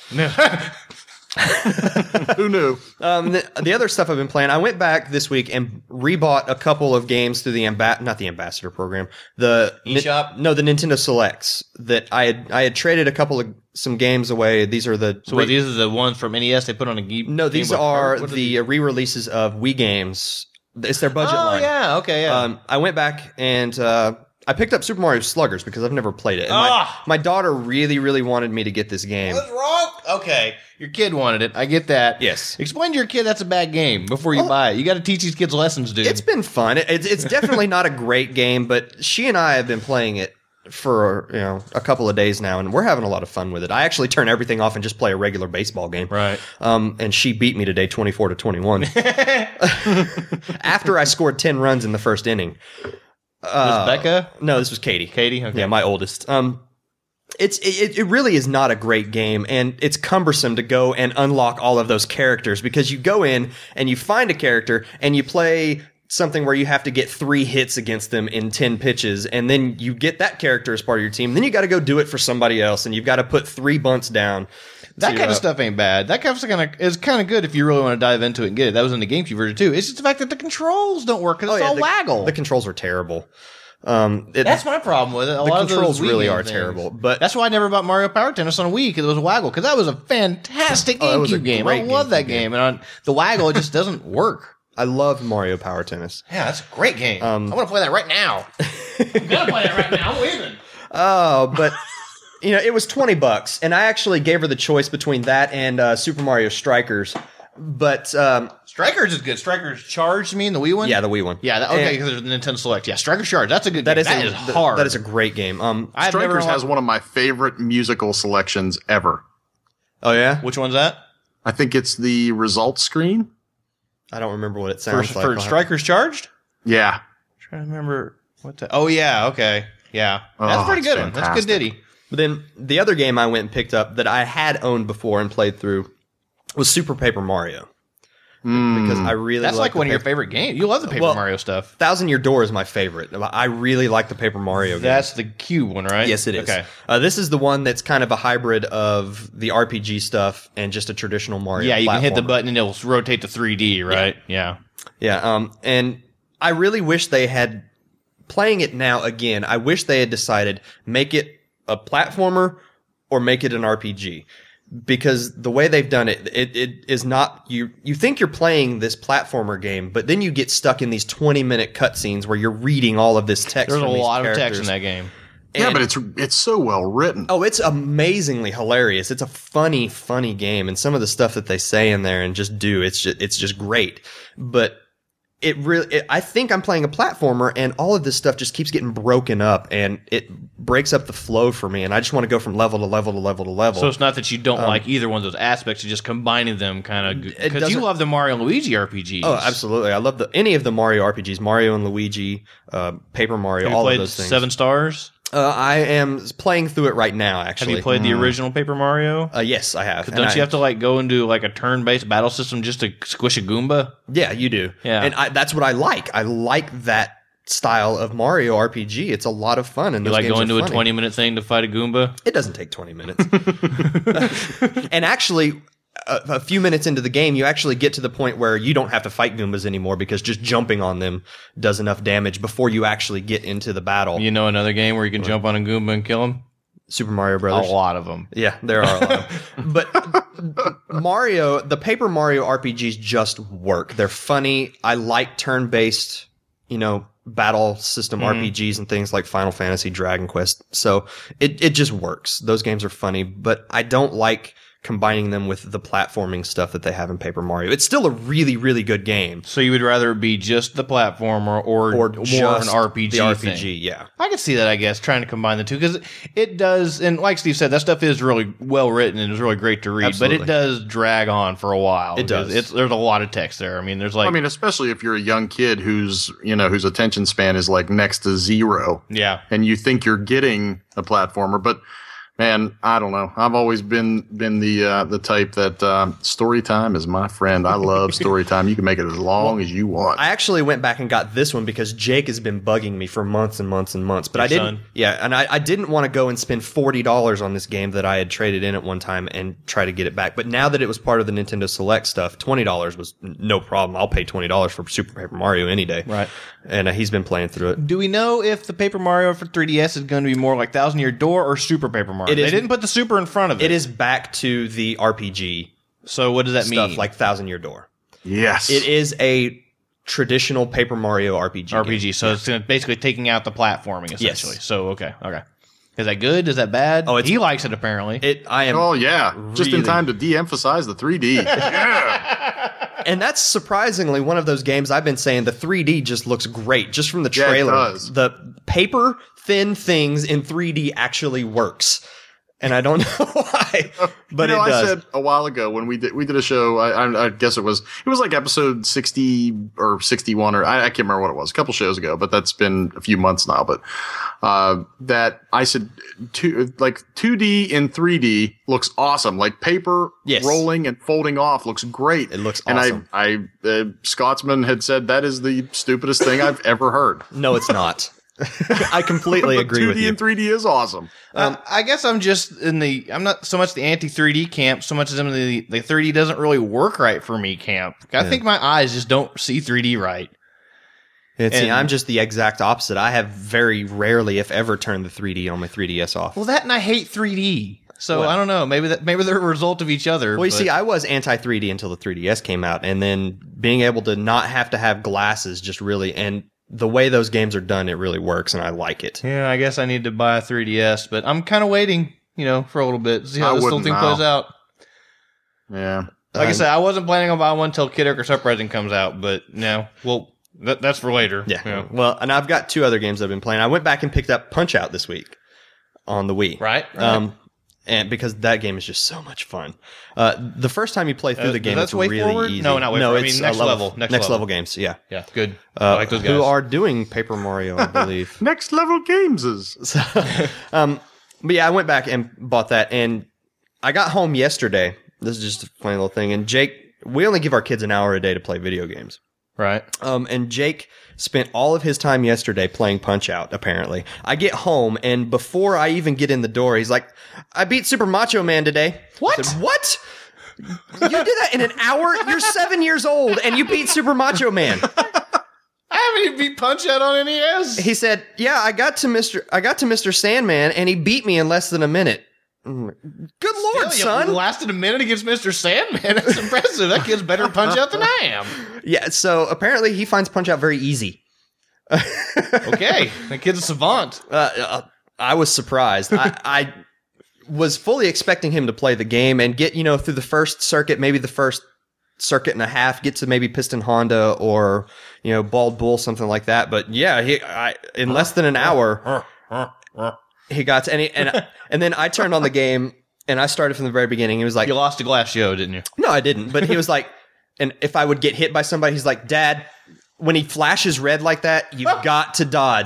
Who knew? Um, the, the other stuff I've been playing, I went back this week and rebought a couple of games through the amba- not the Ambassador program, the eShop? no, the Nintendo Selects that I had I had traded a couple of some games away. These are the So what, these are the ones from N E S they put on a Game. no, these Game Boy are Color? What the re-releases of Wii games. It's their budget Oh line. yeah, okay, yeah. Um, I went back and uh, I picked up Super Mario Sluggers because I've never played it. And Ah! my, my daughter really, really wanted me to get this game. What's wrong? Okay, your kid wanted it. I get that. Yes. Explain to your kid that's a bad game before you Well, buy it. You got to teach these kids lessons, dude. It's been fun. It, it's it's definitely not a great game, but she and I have been playing it for you know a couple of days now, and we're having a lot of fun with it. I actually turn everything off and just play a regular baseball game. Right. Um, and she beat me today, twenty-four to twenty-one, after I scored ten runs in the first inning. Uh, Was Becca? No, this was Katie. Katie? Okay. Yeah, my oldest. Um, it's it, it really is not a great game, and it's cumbersome to go and unlock all of those characters because you go in and you find a character and you play something where you have to get three hits against them in ten pitches, and then you get that character as part of your team. Then you got to go do it for somebody else, and you've got to put three bunts down. That to, kind uh, of stuff ain't bad. That kind of stuff is kind of good if you really want to dive into it and get it. That was in the GameCube version too. It's just the fact that the controls don't work because it's all the, waggle. The controls are terrible. Um, it, That's my problem with it. A the lot controls of those Wii really game are things. terrible, but That's why I never bought Mario Power Tennis on a Wii because it was waggle. Because that was a fantastic Oh, that was a GameCube game. I great love that GameCube game, and on the waggle it just doesn't work. I love Mario Power Tennis. Yeah, that's a great game. Um, I want to play that right now. I'm gonna play that right now. I'm leaving. Oh, but you know, it was twenty bucks, and I actually gave her the choice between that and uh, Super Mario Strikers. But um, Strikers is good. Strikers Charged, you mean the Wii one? yeah, the Wii one. Yeah, that, okay, And because there's the Nintendo Select. Yeah, Strikers Charged. That's a good that game. is That a, is th- hard. That is a great game. Um, I've never Strikers has one of my favorite musical selections ever. oh yeah, Which one's that? I think it's the results screen. I don't remember what it For, sounds like. for I'll have- Strikers Charged? Yeah. I'm trying to remember what the. Oh yeah, okay, yeah, Oh, that's a pretty it's good one. That's a good fantastic. ditty. But then the other game I went and picked up that I had owned before and played through was Super Paper Mario. Because I really That's like the one of your Paper- favorite games. You love the Paper Well, Mario stuff. Thousand Year Door is my favorite. I really like the Paper Mario game. That's the cube one, right? Yes, it is. Okay. Uh, this is the one that's kind of a hybrid of the R P G stuff and just a traditional Mario. Yeah, you can hit the platformer. button and it'll rotate to three D, right? Yeah. Yeah, um, and I really wish they had playing it now again. I wish they had decided make it a platformer or make it an R P G. Because the way they've done it, it, it is not you. You think you're playing this platformer game, but then you get stuck in these twenty minute cutscenes where you're reading all of this text. There's a from these lot of text characters. in that game. Yeah, And- but it's it's so well written. Oh, it's amazingly hilarious. It's a funny, funny game, and some of the stuff that they say in there and just do, it's just it's just great. But it really, it, I think I'm playing a platformer, and all of this stuff just keeps getting broken up, and it breaks up the flow for me, and I just want to go from level to level to level to level. So it's not that you don't like either one of those aspects, you're just combining them kind of because you doesn't- love the Mario and Luigi R P Gs. Oh, absolutely! I love the any of the Mario R P Gs, Mario and Luigi, uh, Paper Mario, Have you all played of those things. Seven Stars? Uh, I am playing through it right now. Have Actually, you played the original Paper Mario? Uh, yes, I have. Don't And you I- have to like go into like a turn-based battle system just to squish a Goomba? Yeah, you do. Yeah. And I, that's what I like. I like that style of Mario R P G. It's a lot of fun, and You those like games going are to a funny. twenty minute thing to fight a Goomba? It doesn't take twenty minutes. And actually, a, a few minutes into the game, you actually get to the point where you don't have to fight Goombas anymore because just jumping on them does enough damage before you actually get into the battle. You know another game where you can jump on a Goomba and kill him? Super Mario Brothers. A lot of them. Yeah, there are a lot. Of, but Mario, the Paper Mario R P Gs just work. They're funny. I like turn-based, you know, battle system Mm-hmm. R P Gs and things like Final Fantasy, Dragon Quest. So it, it just works. Those games are funny, but I don't like combining them with the platforming stuff that they have in Paper Mario. It's still a really, really good game. So you would rather it be just the platformer or, Or more just an R P G the R P G, thing? yeah. I can see that, I guess, trying to combine the two, because it does, and like Steve said, that stuff is really well written and is really great to read, Absolutely. but it does drag on for a while. It does. because It's, there's a lot of text there. I mean, there's like, I mean, especially if you're a young kid who's, you know, whose attention span is like next to zero, yeah. and you think you're getting a platformer, but man, I don't know. I've always been been the uh, the type that um, story time is my friend. I love story time. You can make it as long as you want. I actually went back and got this one because Jake has been bugging me for months and months and months. But Your I didn't. son? Yeah, and I, I didn't want to go and spend forty dollars on this game that I had traded in at one time and try to get it back. But now that it was part of the Nintendo Select stuff, twenty dollars was n- no problem. I'll pay twenty dollars for Super Paper Mario any day. Right. And uh, he's been playing through it. Do we know if the Paper Mario for three D S is going to be more like Thousand Year Door or Super Paper Mario? It is- They didn't put the Super in front of it. It is back to the R P G So what does that stuff mean? like Thousand Year Door. yes. It is a traditional Paper Mario R P G. R P G. game. So it's gonna- basically taking out the platforming, essentially. Yes. So, okay, okay. Is that good? Is that bad? Oh, it's- he likes it, apparently. It. I am. Oh, yeah. Just in Really- time to de-emphasize the three D. yeah. And that's surprisingly one of those games I've been saying the three D just looks great just from the Yeah, it trailer. does. The paper thin things in three D actually works. And I don't know why, but you know, it does. I said a while ago when we did we did a show. I, I, I guess it was it was like episode sixty or sixty one or I, I can't remember what it was. A couple shows ago, but that's been a few months now. But uh, that I said two like two D and three D looks awesome. Like paper Yes. rolling and folding off looks great. It looks and awesome. I I uh, Scotsman had said that is the stupidest thing I've ever heard. No, it's not. I completely But agree two with D you. and three D is awesome. Um, I guess I'm just in the, I'm not so much the anti three D camp, so much as I'm in the, the three D doesn't really work right for me camp. I think my eyes just don't see three D right. And see, and- I'm just the exact opposite. I have very rarely, if ever, turned the three D on my three D S off. Well, that and I hate three D. So Well- I don't know. Maybe that maybe they're a result of each other. Well, you but- see, I was anti three D until the three D S came out, and then being able to not have to have glasses just really, and the way those games are done, it really works, and I like it. yeah, I guess I need to buy a three D S, but I'm kind of waiting, you know, for a little bit, see how I this whole wouldn't thing now. plays out. Yeah. Like I Um, said, I wasn't planning on buying one until Kid Icarus Uprising comes out, but no, well, that, that's for later. Yeah. Well, and I've got two other games I've been playing. I went back and picked up Punch Out this week on the Wii. Right, right. Um, and because that game is just so much fun. Uh, the first time you play through Uh, the game, that's it's Way really Forward? easy. No, not Way no, Forward. I it's mean, uh, next level. Next Next level. level games. Yeah. Yeah, good. Uh, I like those guys. Who are doing Paper Mario, I believe. Next level games is So, um, but yeah, I went back and bought that, and I got home yesterday. This is just a funny little thing. And Jake, we only give our kids an hour a day to play video games. right. Um, and Jake spent all of his time yesterday playing Punch Out, apparently. I get home, and before I even get in the door, he's like, I beat Super Macho Man today. What? I said, what? You did that in an hour? You're seven years old, and you beat Super Macho Man. I haven't even beat Punch Out on N E S. He said, yeah, I got to Mister I got to Mister Sandman, and he beat me in less than a minute. I'm like, good Lord, Still, son. You lasted a minute against Mister Sandman. That's impressive. That kid's better at Punch Out than I am. Yeah, so apparently he finds Punch Out very easy. Okay. That kid's a savant. Uh, uh, I was surprised. I, I was fully expecting him to play the game and get, you know, through the first circuit, maybe the first circuit and a half, get to maybe Piston Honda or, you know, Bald Bull, something like that. But yeah, he, I, in less than an hour, he got to, and, he, and, and then I turned on the game and I started from the very beginning. He was like, You lost to Glass Joe, didn't you? no, I didn't. But he was like, and if I would get hit by somebody, he's like, Dad, when he flashes red like that, you've got to dodge.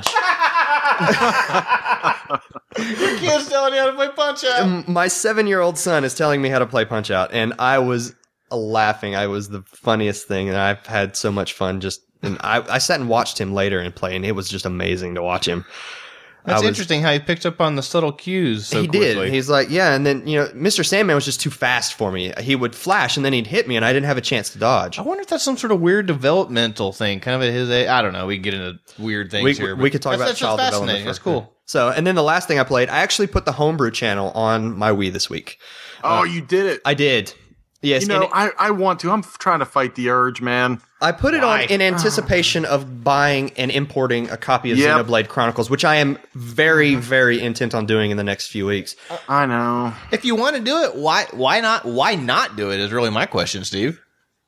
Your kid's telling you how to play Punch Out. My seven-year-old son is telling me how to play Punch Out, and I was laughing. I was the funniest thing, and I've had so much fun just And I, I sat and watched him later and play, and it was just amazing to watch him. That's was, interesting how he picked up on the subtle cues so he quickly. did. He's like, yeah, and then, you know, Mister Sandman was just too fast for me. He would flash, and then he'd hit me, and I didn't have a chance to dodge. I wonder if that's some sort of weird developmental thing, kind of at his age. I don't know. We can get into weird things We, here. we could talk that's, about that's child development. fascinating. That's cool. So, and then the last thing I played, I actually put the Homebrew channel on my Wii this week. Oh, uh, you did it. I did. Yes. You know, it, I, I want to. I'm f- trying to fight the urge, man. I put it Why? on in anticipation of buying and importing a copy of Yep. Xenoblade Chronicles, which I am very, very intent on doing in the next few weeks. I know. If you want to do it, why why not why not do it is really my question, Steve.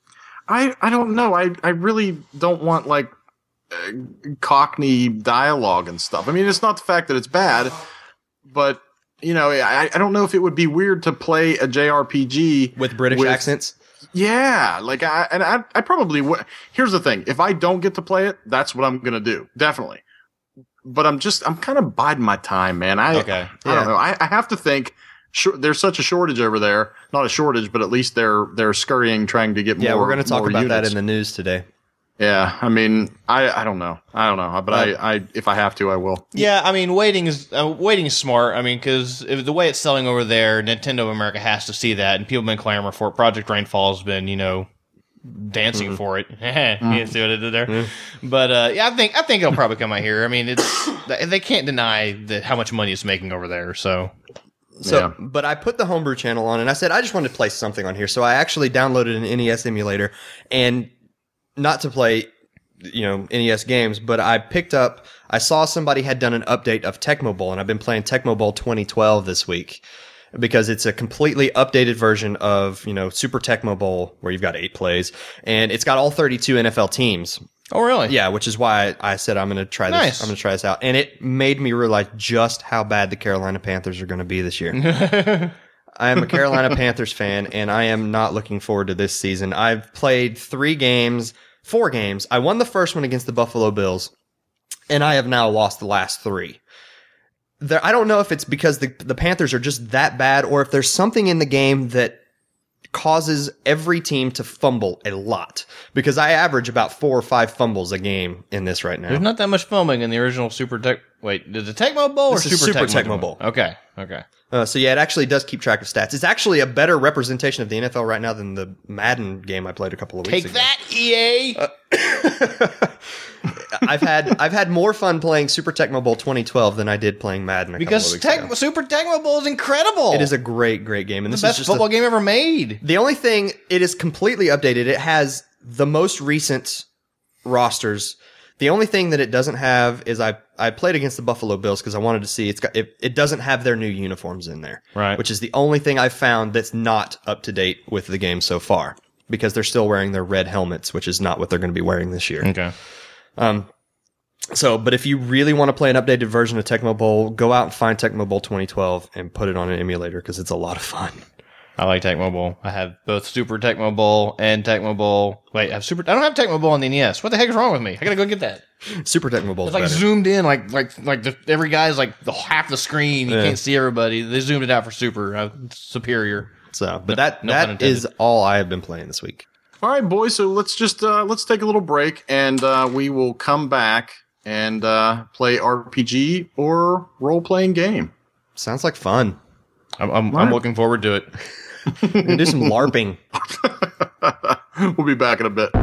I, I don't know. I, I really don't want, like, uh, Cockney dialogue and stuff. I mean, it's not the fact that it's bad, but, you know, I, I don't know if it would be weird to play a J R P G With British accents? Yeah, like I and I, I probably would. Here's the thing: if I don't get to play it, that's what I'm gonna do, definitely. But I'm just, I'm kind of biding my time, man. I, Okay. I Yeah. don't know. I, I have to think. Sure, there's such a shortage over there. Not a shortage, but at least they're they're scurrying, trying to get Yeah, more. we're going to talk more about that units. in the news today. Yeah, I mean, I I don't know, I don't know, but I, I if I have to, I will. Yeah, I mean, waiting is uh, waiting is smart. I mean, because the way it's selling over there, Nintendo of America has to see that, and people have been clamoring for it. Project Rainfall has been, you know, dancing Mm-hmm. for it. You see what I did there? Mm-hmm. But uh, yeah, I think I think it'll probably come out here. I mean, it's they can't deny that how much money it's making over there. So So, Yeah. but I put the Homebrew channel on, and I said I just wanted to play something on here. So I actually downloaded an N E S emulator, and not to play, you know, N E S games, but I picked up. I saw somebody had done an update of Tecmo Bowl, and I've been playing Tecmo Bowl twenty twelve this week because it's a completely updated version of, you know, Super Tecmo Bowl where you've got eight plays, and it's got all thirty-two N F L teams. oh really? Yeah, which is why I said I'm going to try this. Nice. I'm going to try this out, and it made me realize just how bad the Carolina Panthers are going to be this year. I am a Carolina Panthers fan, and I am not looking forward to this season. I've played three games, four games. I won the first one against the Buffalo Bills, and I have now lost the last three. There, I don't know if it's because the the Panthers are just that bad, or if there's something in the game that causes every team to fumble a lot, because I average about four or five fumbles a game in this right now. There's not that much filming in the original Super Tech. Wait, is it Tecmo Bowl or This is Super, Super Tecmo, Tecmo Bowl. Okay, okay. Uh, so yeah, it actually does keep track of stats. It's actually a better representation of the N F L right now than the Madden game I played a couple of weeks Take ago. that, E A. I've had I've had more fun playing Super Tecmo Bowl twenty twelve than I did playing Madden a Because couple of weeks Tec- ago. Super Tecmo Bowl is incredible. It is a great, great game, and the this best is just football a, game ever made. the only thing. It is completely updated. It has the most recent rosters. The only thing that it doesn't have is I I played against the Buffalo Bills because I wanted to see it's got it, it doesn't have their new uniforms in there, Right. Which is the only thing I've found that's not up to date with the game so far, because they're still wearing their red helmets, which is not what they're going to be wearing this year. Okay. Um, so, but if you really want to play an updated version of Tecmo Bowl, go out and find Tecmo Bowl twenty twelve and put it on an emulator because it's a lot of fun. I like Tecmo Bowl. I have both Super Tecmo Bowl and Tecmo Bowl. Wait, I have Super. I don't have Tecmo Bowl on the N E S. What the heck is wrong with me? I gotta go get that. Super Tecmo Bowl. It's like zoomed in, like like like the, every guy's like the half the screen. You Yeah. can't see everybody. They zoomed it out for Super. Uh, superior. So, but that no pun that intended. is all I have been playing this week. All right, boys. So let's just uh, let's take a little break, and uh, we will come back and uh, play R P G or role playing game. Sounds like fun. I'm I'm, Right. I'm looking forward to it. We can do some LARPing. We'll be back in a bit.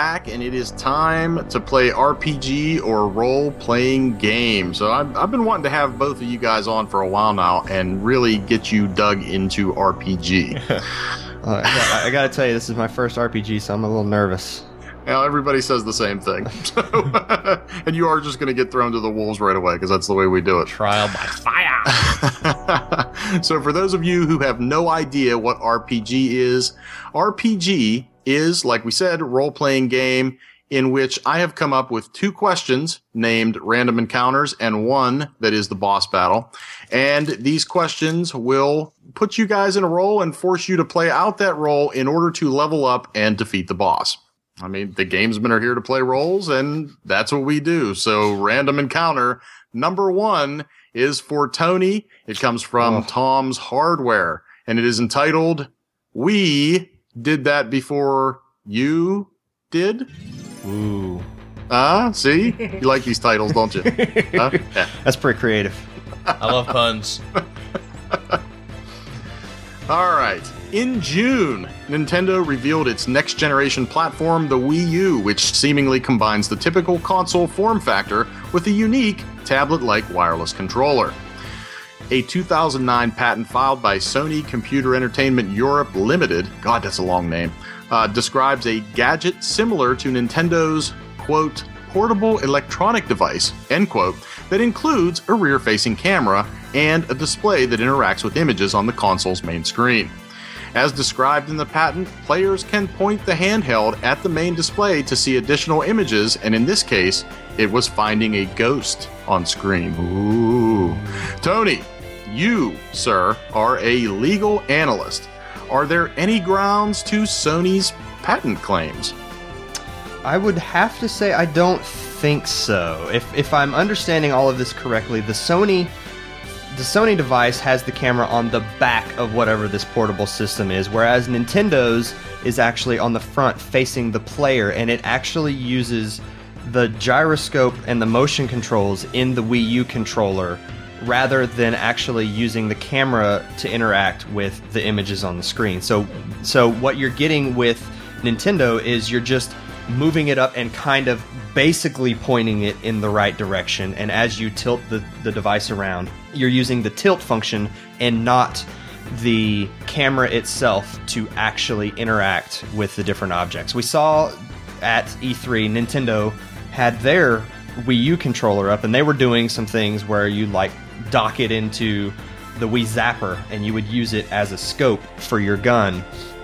back, and it is time to play R P G or role-playing game. So I've, I've been wanting to have both of you guys on for a while now and really get you dug into R P G. uh, I, got, I gotta tell you, this is my first R P G, so I'm a little nervous. Now, everybody says the same thing. So, and you are just going to get thrown to the wolves right away, because that's the way we do it. Trial by fire. So for those of you who have no idea what R P G is, R P G is, like we said, a role-playing game in which I have come up with two questions named Random Encounters and one that is the boss battle. And these questions will put you guys in a role and force you to play out that role in order to level up and defeat the boss. I mean, the gamesmen are here to play roles, and that's what we do. So, Random Encounter number one is for Tony. It comes from oh. Tom's Hardware, and it is entitled, We Did That Before You Did? Ooh. Ah, uh, see? You like these titles, don't you? Huh? Yeah. That's pretty creative. I love puns. All right. In June, Nintendo revealed its next-generation platform, the Wii U, which seemingly combines the typical console form factor with a unique tablet-like wireless controller. A two thousand nine patent filed by Sony Computer Entertainment Europe Limited, God, that's a long name, uh, describes a gadget similar to Nintendo's, quote, portable electronic device, end quote, that includes a rear-facing camera and a display that interacts with images on the console's main screen. As described in the patent, players can point the handheld at the main display to see additional images, and in this case, it was finding a ghost on screen. Ooh. Tony, you, sir, are a legal analyst. Are there any grounds to Sony's patent claims? I would have to say I don't think so. If if I'm understanding all of this correctly, the Sony the Sony device has the camera on the back of whatever this portable system is, whereas Nintendo's is actually on the front facing the player, and it actually uses the gyroscope and the motion controls in the Wii U controller rather than actually using the camera to interact with the images on the screen. So so what you're getting with Nintendo is you're just moving it up and kind of basically pointing it in the right direction, and as you tilt the, the device around, you're using the tilt function and not the camera itself to actually interact with the different objects. We saw at E three, Nintendo had their Wii U controller up, and they were doing some things where you like dock it into the Wii Zapper and you would use it as a scope for your gun.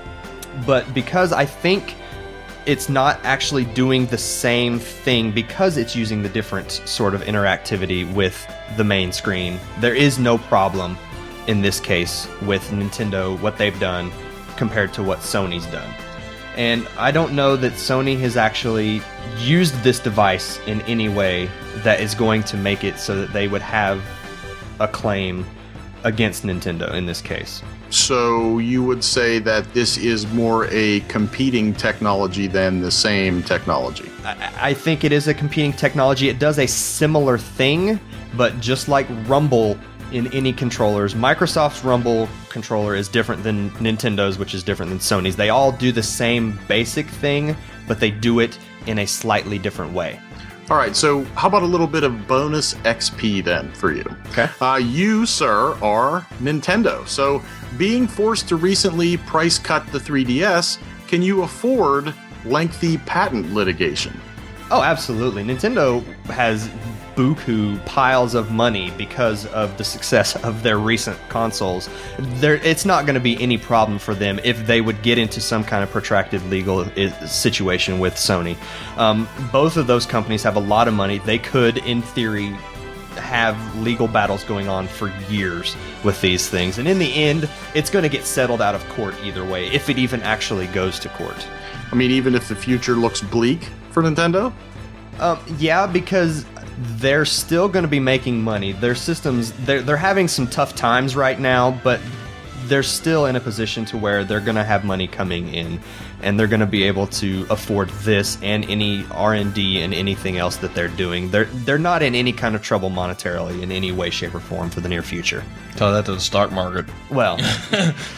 But because I think it's not actually doing the same thing because it's using the different sort of interactivity with the main screen, there is no problem in this case with Nintendo, what they've done compared to what Sony's done. And I don't know that Sony has actually used this device in any way that is going to make it so that they would have a claim against Nintendo in this case. So you would say that this is more a competing technology than the same technology? I, I think it is a competing technology. It does a similar thing, but just like Rumble in any controllers, Microsoft's Rumble controller is different than Nintendo's, which is different than Sony's. They all do the same basic thing, but they do it in a slightly different way. All right, so how about a little bit of bonus X P then for you? Okay. Uh, you, sir, are Nintendo. So being forced to recently price cut the three D S, can you afford lengthy patent litigation? Oh, absolutely. Nintendo has buku piles of money because of the success of their recent consoles. There, it's not going to be any problem for them if they would get into some kind of protracted legal I- situation with Sony. Um, both of those companies have a lot of money. They could, in theory, have legal battles going on for years with these things. And in the end, it's going to get settled out of court either way, if it even actually goes to court. I mean, even if the future looks bleak for Nintendo? Um, yeah, because they're still going to be making money. Their systems, they're, they're having some tough times right now, but they're still in a position to where they're going to have money coming in, and they're going to be able to afford this and any R and D and anything else that they're doing. They're they're not in any kind of trouble monetarily in any way, shape, or form for the near future. Tell that to the stock market. Well,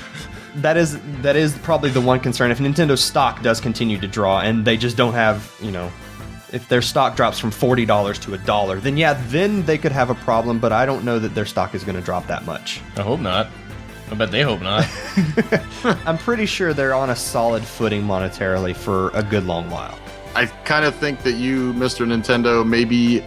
that is that is probably the one concern. If Nintendo stock does continue to draw, and they just don't have, you know, if their stock drops from forty dollars to a dollar, then yeah, then they could have a problem. But I don't know that their stock is going to drop that much. I hope not. I bet they hope not. I'm pretty sure they're on a solid footing monetarily for a good long while. I kind of think that you, Mister Nintendo, maybe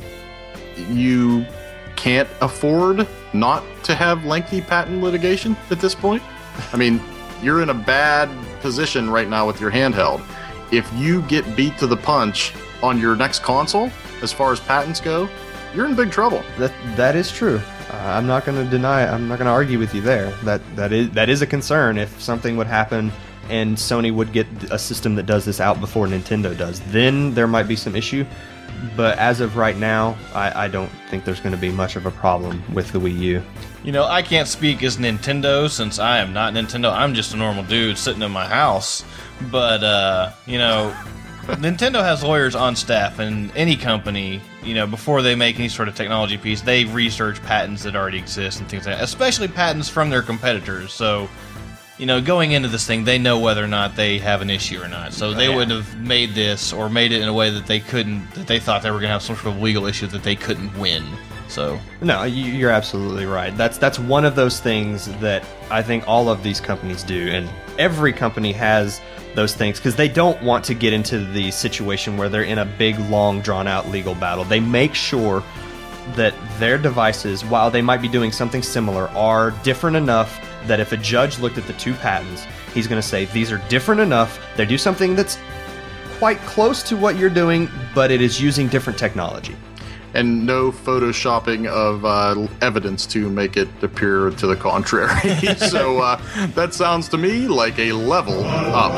you can't afford not to have lengthy patent litigation at this point. I mean, you're in a bad position right now with your handheld. If you get beat to the punch on your next console, as far as patents go, you're in big trouble. That that is true. Uh, I'm not going to deny it. I'm not going to argue with you there. That that is that is a concern. If something would happen and Sony would get a system that does this out before Nintendo does, then there might be some issue. But as of right now, I, I don't think there's going to be much of a problem with the Wii U. You know, I can't speak as Nintendo since I am not Nintendo. I'm just a normal dude sitting in my house. But, uh, you know, Nintendo has lawyers on staff, and any company, you know, before they make any sort of technology piece, they research patents that already exist and things like that, especially patents from their competitors. So, you know, going into this thing, they know whether or not they have an issue or not. So they yeah. wouldn't have made this or made it in a way that they couldn't, that they thought they were going to have some sort of legal issue that they couldn't win. So no, you- you're absolutely right. That's that's one of those things that I think all of these companies do, and every company has those things because they don't want to get into the situation where they're in a big, long, drawn-out legal battle. They make sure that their devices, while they might be doing something similar, are different enough that if a judge looked at the two patents, he's going to say, these are different enough, they do something that's quite close to what you're doing, but it is using different technology. And no photoshopping of uh, evidence to make it appear to the contrary. So uh, that sounds to me like a level up.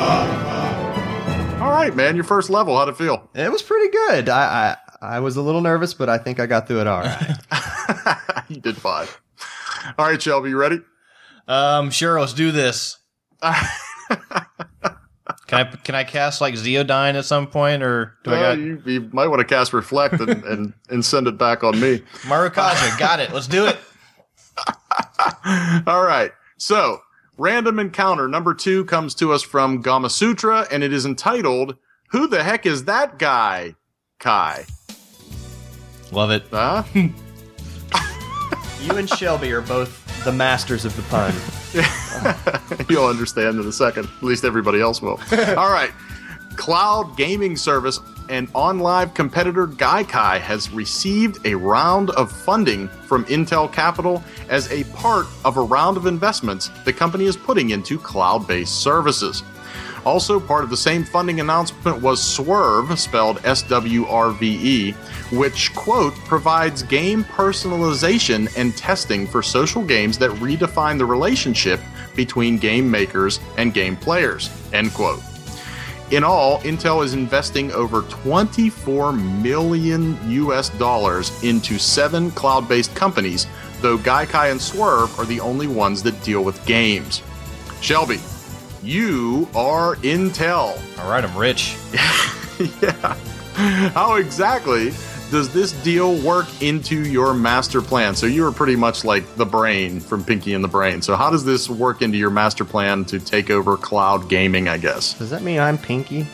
All right, man, your first level, how'd it feel? It was pretty good. I, I I was a little nervous, but I think I got through it all right. You did fine. All right, Shelby, you ready? Um, sure, let's do this. Can I can I cast like Zeodyne at some point, or do uh, I got you, you might want to cast Reflect and, and, and send it back on me. Marukaja? Got it. Let's do it. All right. So, random encounter number two comes to us from Gamasutra, and it is entitled, Who the Heck Is That Guy? Kai. Love it. Huh? You and Shelby are both the masters of the pun. You'll understand in a second. At least everybody else will. All right. Cloud gaming service and OnLive competitor Gaikai has received a round of funding from Intel Capital as a part of a round of investments the company is putting into cloud-based services. Also part of the same funding announcement was Swrve, spelled S W R V E, which, quote, provides game personalization and testing for social games that redefine the relationship between game makers and game players, end quote. In all, Intel is investing over twenty-four million U S dollars into seven cloud-based companies, though Gaikai and Swrve are the only ones that deal with games. Shelby, you are Intel. All right, I'm rich. Yeah. How exactly does this deal work into your master plan? So you are pretty much like the brain from Pinky and the Brain. So how does this work into your master plan to take over cloud gaming, I guess? Does that mean I'm Pinky?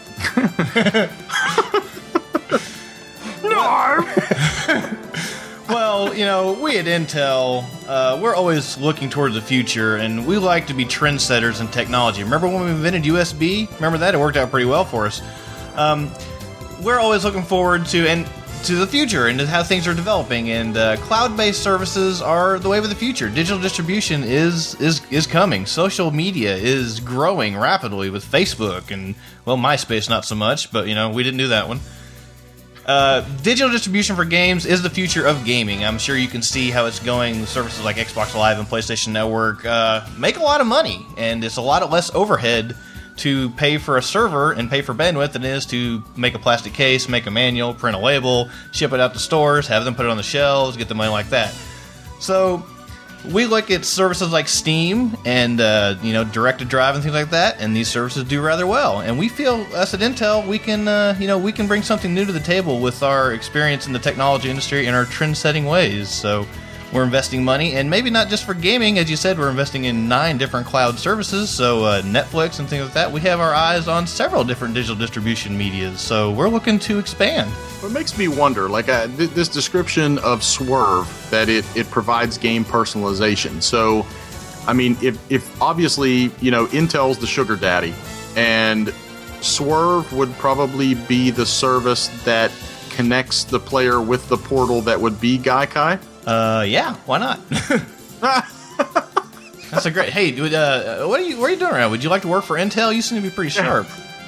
No! Well, you know, we at Intel, uh, we're always looking towards the future, and we like to be trendsetters in technology. Remember when we invented U S B? Remember that? It worked out pretty well for us. Um, we're always looking forward to and to the future and to how things are developing, and uh, cloud-based services are the wave of the future. Digital distribution is is is coming. Social media is growing rapidly with Facebook and, well, MySpace not so much, but, you know, we didn't do that one. Uh, digital distribution for games is the future of gaming. I'm sure you can see how it's going. Services like Xbox Live and PlayStation Network uh, make a lot of money, and it's a lot less overhead to pay for a server and pay for bandwidth than it is to make a plastic case, make a manual, print a label, ship it out to stores, have them put it on the shelves, get the money like that. So we look at services like Steam and uh, you know, direct-to-drive and things like that, and these services do rather well. And we feel, us at Intel, we can uh, you know, we can bring something new to the table with our experience in the technology industry and our trend-setting ways. So We're investing money, and maybe not just for gaming. As you said, we're investing in nine different cloud services, so uh, Netflix and things like that. We have our eyes on several different digital distribution medias, so we're looking to expand. It makes me wonder, like uh, th- this description of Swerve, that it, it provides game personalization. So, I mean, if, if obviously, you know, Intel's the sugar daddy, and Swerve would probably be the service that connects the player with the portal that would be Gaikai. Uh, yeah, why not? That's a great. Hey, dude, uh, what are you? What are you doing right now? Would you like to work for Intel? You seem to be pretty sharp.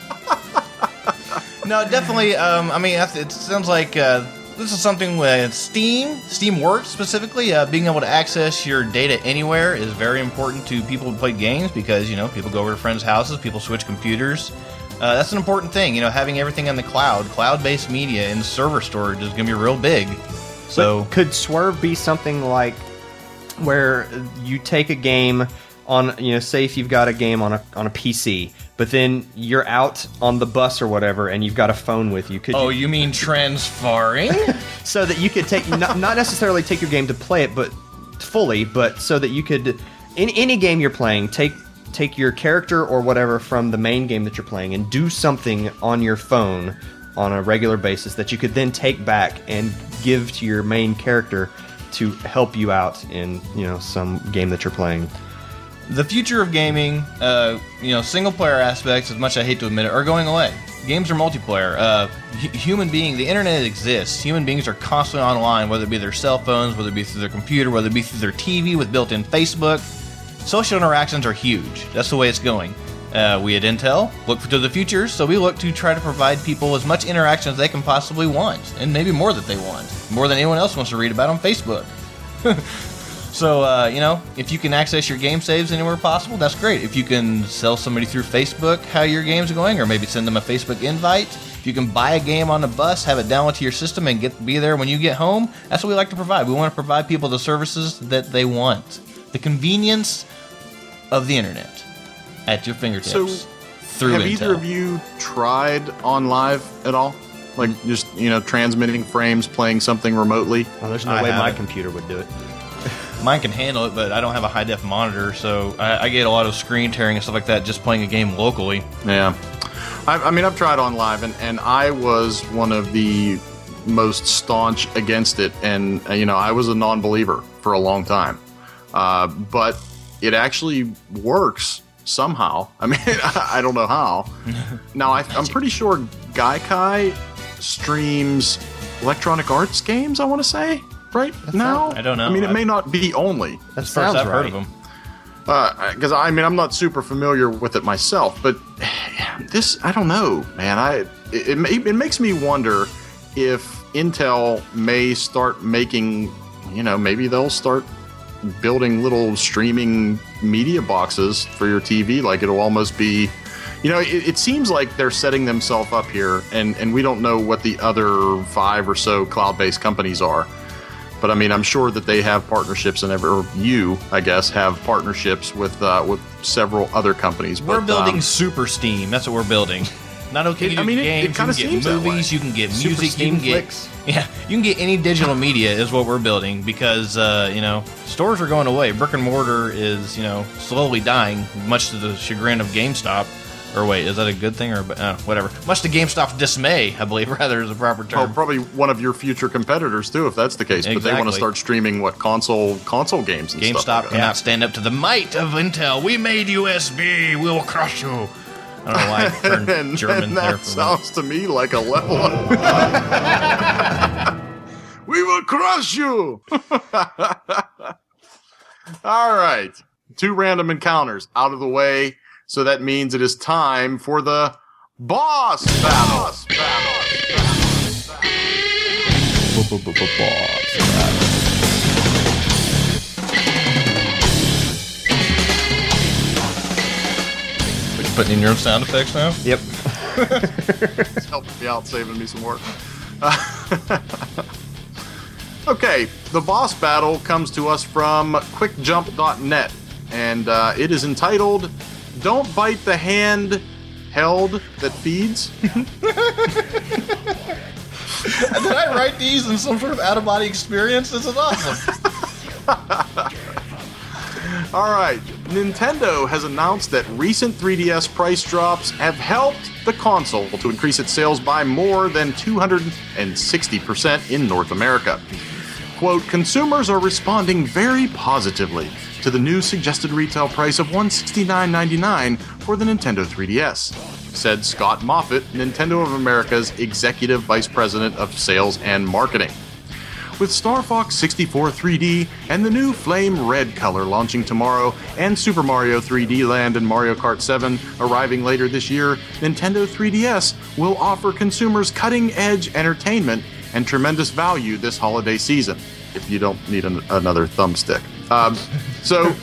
No, definitely. Um, I mean, it sounds like uh, this is something with Steam. Steam Works specifically, uh, being able to access your data anywhere is very important to people who play games because you know people go over to friends' houses, people switch computers. Uh, that's an important thing. You know, having everything in the cloud, cloud-based media and server storage is going to be real big. So but could Swerve be something like where you take a game on, you know, say if you've got a game on a on a P C, but then you're out on the bus or whatever, and you've got a phone with you? Could oh, you, you mean transferring? So that you could take not, not necessarily take your game to play it, but fully, but so that you could in any game you're playing take take your character or whatever from the main game that you're playing and do something on your phone on a regular basis that you could then take back and give to your main character to help you out in, you know, some game that you're playing. The future of gaming, uh, you know, single player aspects, as much as I hate to admit it, are going away. Games are multiplayer. Uh, hu- human being, the internet exists. Human beings are constantly online, whether it be their cell phones, whether it be through their computer, whether it be through their T V with built-in Facebook. Social interactions are huge. That's the way it's going. Uh, we at Intel look to the future, so we look to try to provide people as much interaction as they can possibly want, and maybe more that they want, more than anyone else wants to read about on Facebook. So, uh, you know, if you can access your game saves anywhere possible, that's great. If you can sell somebody through Facebook how your game's going, or maybe send them a Facebook invite. If you can buy a game on the bus, have it download to your system, and get be there when you get home, that's what we like to provide. We want to provide people the services that they want. The convenience of the internet at your fingertips. So, through have Intel. either of you tried on live at all? Like just, you know, transmitting frames, playing something remotely? Well, there's no I way my haven't. computer would do it. Mine can handle it, but I don't have a high-def monitor, so I, I get a lot of screen tearing and stuff like that just playing a game locally. Yeah. I, I mean, I've tried on live, and, and I was one of the most staunch against it. And, uh, you know, I was a non-believer for a long time. Uh, but it actually works somehow. I mean, I don't know how. Now, I, I'm pretty sure Gaikai streams Electronic Arts games, I want to say, right now? I don't know. I mean, it I- may not be only. That First sounds I've right. heard of them. Because, I mean, I'm not super familiar with it myself, but this, I don't know, man. I it, it, ma- it makes me wonder if Intel may start making, you know, maybe they'll start building little streaming media boxes for your T V. Like, it'll almost be, you know, it, it seems like they're setting themselves up here, and, and we don't know what the other five or so cloud-based companies are. But I mean, I'm sure that they have partnerships, and every, or you, I guess, have partnerships with uh, with several other companies. We're but, building um, Super Steam. That's what we're building. Not okay. It- You I mean, it- games, it kinda you can seems get that way. movies. You can get Super music. You Steam can get flicks. yeah. You can get any digital media is what we're building because uh, you know stores are going away. Brick and mortar is you know slowly dying, much to the chagrin of GameStop. Or wait, is that a good thing or uh, whatever? Much to GameStop's dismay, I believe, rather is a proper oh, term. probably one of your future competitors too, if that's the case. But they want to Exactly. start streaming what console console games and GameStop stuff. Like cannot that. stand up to the might of Intel. We made U S B. We'll crush you. I don't know why I turned and, German and there that for a minute. sounds to me like a level up. We will crush you. All right, two random encounters out of the way. So that means it is time for the boss battle. Boss battle. Are you putting in your own sound effects now? Yep. It's helping me out, saving me some work. Okay, the boss battle comes to us from quick jump dot net, and uh, it is entitled "Don't Bite the Hand Held That Feeds." Did I write these in some sort of out-of-body experience? This is awesome. All right, Nintendo has announced that recent three D S price drops have helped the console to increase its sales by more than two hundred sixty percent in North America. Quote, consumers are responding very positively to the new suggested retail price of one hundred sixty-nine dollars and ninety-nine cents for the Nintendo three D S, said Scott Moffat, Nintendo of America's Executive Vice President of Sales and Marketing. With Star Fox sixty-four three D and the new Flame Red color launching tomorrow, and Super Mario three D Land and Mario Kart seven arriving later this year, Nintendo three D S will offer consumers cutting-edge entertainment and tremendous value this holiday season, if you don't need an, another thumbstick. Um, so,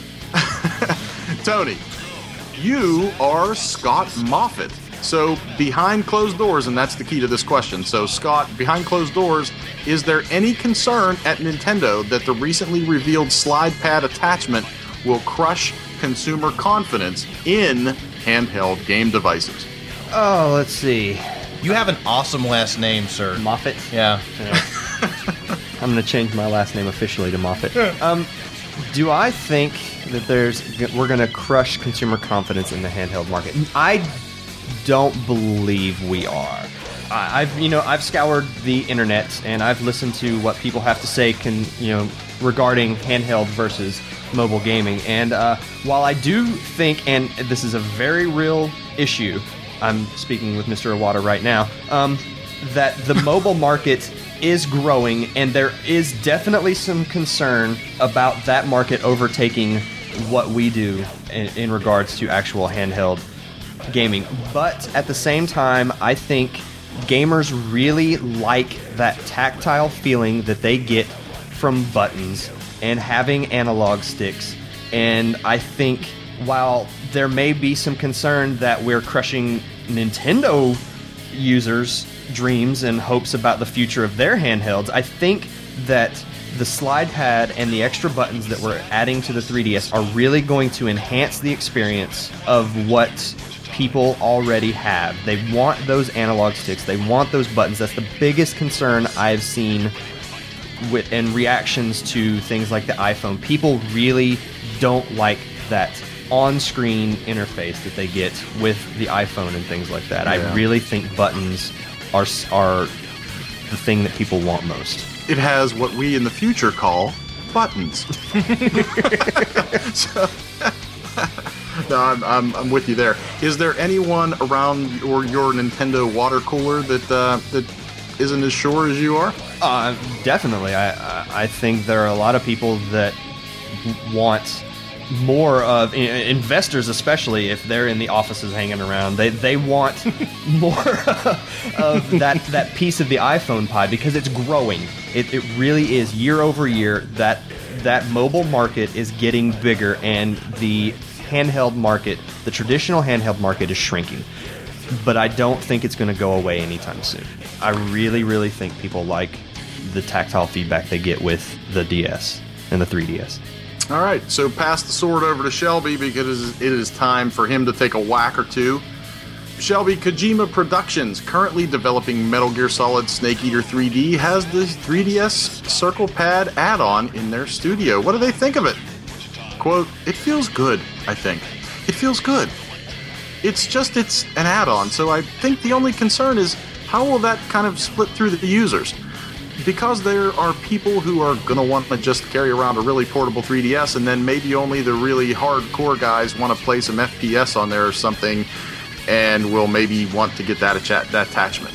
Tony, you are Scott Moffat. So, behind closed doors, and that's the key to this question. So, Scott, behind closed doors, is there any concern at Nintendo that the recently revealed slide pad attachment will crush consumer confidence in handheld game devices? Oh, let's see. You have an awesome last name, sir. Moffat? Yeah. yeah. I'm going to change my last name officially to Moffat. Um, do I think that there's we're going to crush consumer confidence in the handheld market? I don't believe we are. I've you know I've scoured the internet and I've listened to what people have to say can you know regarding handheld versus mobile gaming, and uh, while I do think, and this is a very real issue, I'm speaking with Mister Iwata right now, um, that the mobile market is growing, and there is definitely some concern about that market overtaking what we do in, in regards to actual handheld gaming. But at the same time, I think gamers really like that tactile feeling that they get from buttons and having analog sticks. And I think while there may be some concern that we're crushing Nintendo users' dreams and hopes about the future of their handhelds, I think that the slide pad and the extra buttons that we're adding to the three D S are really going to enhance the experience of what people already have. They want those analog sticks. They want those buttons. That's the biggest concern I've seen with in reactions to things like the iPhone. People really don't like that on-screen interface that they get with the iPhone and things like that. Yeah. I really think buttons are are the thing that people want most. It has what we in the future call buttons. so, no, I'm, I'm I'm with you there. Is there anyone around your your Nintendo water cooler that uh, that isn't as sure as you are? Uh, definitely. I, I I think there are a lot of people that want more of investors, especially if they're in the offices hanging around. They they want more of that that piece of the iPhone pie because it's growing. It it really is year over year. That that mobile market is getting bigger, and the handheld market, the traditional handheld market, is shrinking. But I don't think it's going to go away anytime soon. I really really think people like the tactile feedback they get with the D S and the three D S. All right, so pass the sword over to Shelby because it is time for him to take a whack or two. Shelby, Kojima Productions, currently developing Metal Gear Solid Snake Eater three D, has the three D S Circle Pad add-on in their studio. What do they think of it? Quote, it feels good, I think. It feels good. It's just it's an add-on, so I think the only concern is how will that kind of split through the users? Because there are people who are going to want to just carry around a really portable three D S, and then maybe only the really hardcore guys want to play some F P S on there or something, and will maybe want to get that, acha- that attachment.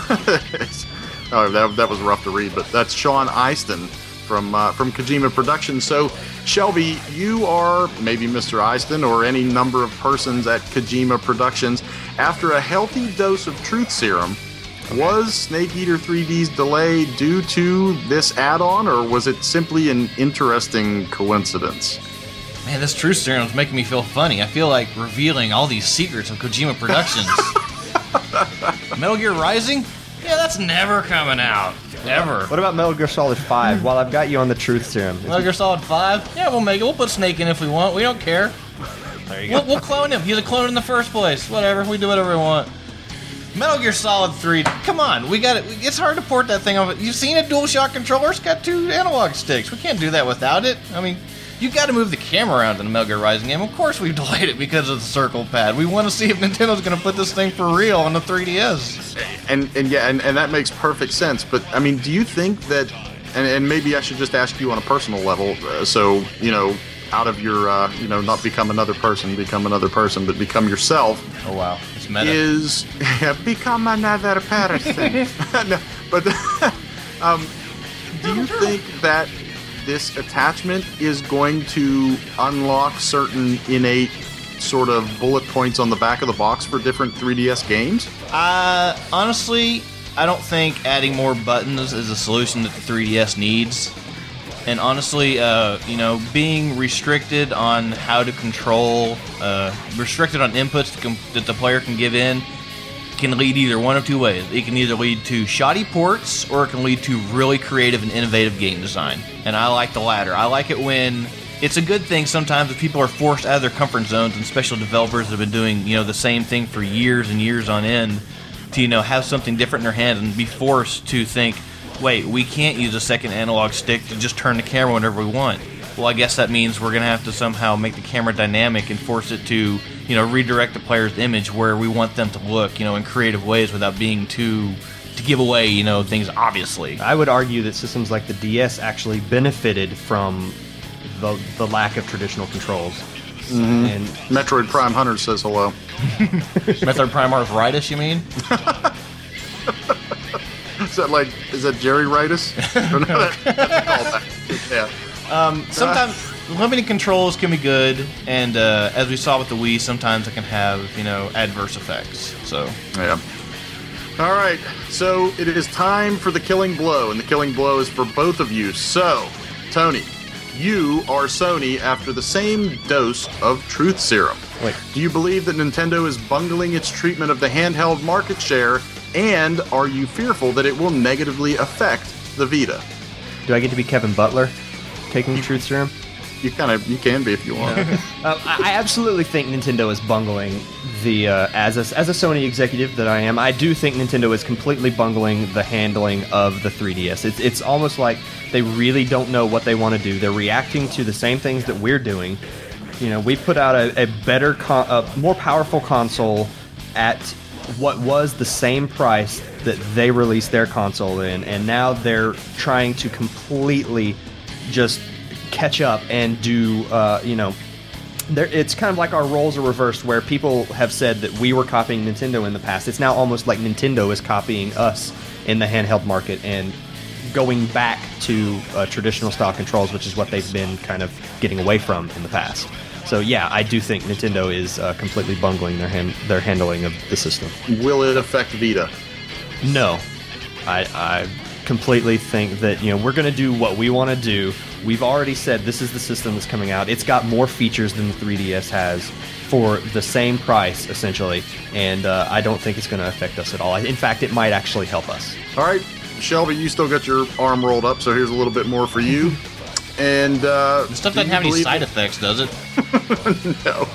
oh, that, that was rough to read, but that's Sean Easton from uh, from Kojima Productions. So, Shelby, you are maybe Mister Easton or any number of persons at Kojima Productions. After a healthy dose of truth serum, okay, was Snake Eater three D's delay due to this add-on, or was it simply an interesting coincidence? Man, this truth serum is making me feel funny. I feel like revealing all these secrets of Kojima Productions. Metal Gear Rising? Yeah, that's never coming out. Ever. What about Metal Gear Solid five? While I've got you on the truth serum. Metal Gear Solid five? Yeah, we'll make it. We'll put Snake in if we want. We don't care. There you go. We'll, we'll clone him. He's a clone in the first place. Whatever. We do whatever we want. Metal Gear Solid three. Come on, we got it. It's hard to port that thing off. You've seen a DualShock controller? It's got two analog sticks. We can't do that without it. I mean, you got to move the camera around in the Metal Gear Rising game. Of course, we've delayed it because of the circle pad. We want to see if Nintendo's going to put this thing for real on the three D S. And and yeah, and, and that makes perfect sense. But I mean, do you think that? And, and maybe I should just ask you on a personal level. Uh, so you know. Out of your, uh, you know, not become another person, become another person, but become yourself. Oh, wow. It's meta. Is yeah, become another person. No, but um, do you think that this attachment is going to unlock certain innate sort of bullet points on the back of the box for different three D S games? Uh, honestly, I don't think adding more buttons is a solution that the three D S needs. And honestly, uh, you know, being restricted on how to control, uh, restricted on inputs com- that the player can give in, can lead either one of two ways. It can either lead to shoddy ports, or it can lead to really creative and innovative game design. And I like the latter. I like it when it's a good thing sometimes if people are forced out of their comfort zones, and special developers that have been doing, you know, the same thing for years and years on end, to, you know, have something different in their hands and be forced to think, wait, we can't use a second analog stick to just turn the camera whenever we want. Well, I guess that means we're going to have to somehow make the camera dynamic and force it to, you know, redirect the player's image where we want them to look, you know, in creative ways without being too, to give away, you know, things obviously. I would argue that systems like the D S actually benefited from the the lack of traditional controls. Mm-hmm. And Metroid Prime Hunter says hello. Metroid Prime Arthritis, you mean? Is that like, is that Jerry Ritus? Yeah. Um, sometimes limiting controls can be good, and uh, as we saw with the Wii, sometimes it can have, you know, adverse effects. So yeah. All right, so it is time for the killing blow, and the killing blow is for both of you. So, Tony, you are Sony after the same dose of truth serum. Wait. Do you believe that Nintendo is bungling its treatment of the handheld market share, and are you fearful that it will negatively affect the Vita? Do I get to be Kevin Butler taking the truth serum? You kind of you can be if you want. uh, I absolutely think Nintendo is bungling the uh, as a as a Sony executive that I am. I do think Nintendo is completely bungling the handling of the three D S. It's it's almost like they really don't know what they want to do. They're reacting to the same things that we're doing. You know, we put out a, a better, con- a more powerful console at what was the same price that they released their console in, and now they're trying to completely just catch up and do, uh, you know, it's kind of like our roles are reversed, where people have said that we were copying Nintendo in the past. It's now almost like Nintendo is copying us in the handheld market and going back to uh, traditional style controls, which is what they've been kind of getting away from in the past. So yeah, I do think Nintendo is uh, completely bungling their hand, their handling of the system. Will it affect Vita? No, I, I completely think that, you know, we're going to do what we want to do. We've already said this is the system that's coming out. It's got more features than the three D S has for the same price, essentially, and uh, I don't think it's going to affect us at all. In fact, it might actually help us. All right, Shelby, you still got your arm rolled up, so here's a little bit more for you. And uh, the stuff doesn't have any side effects, does it? No.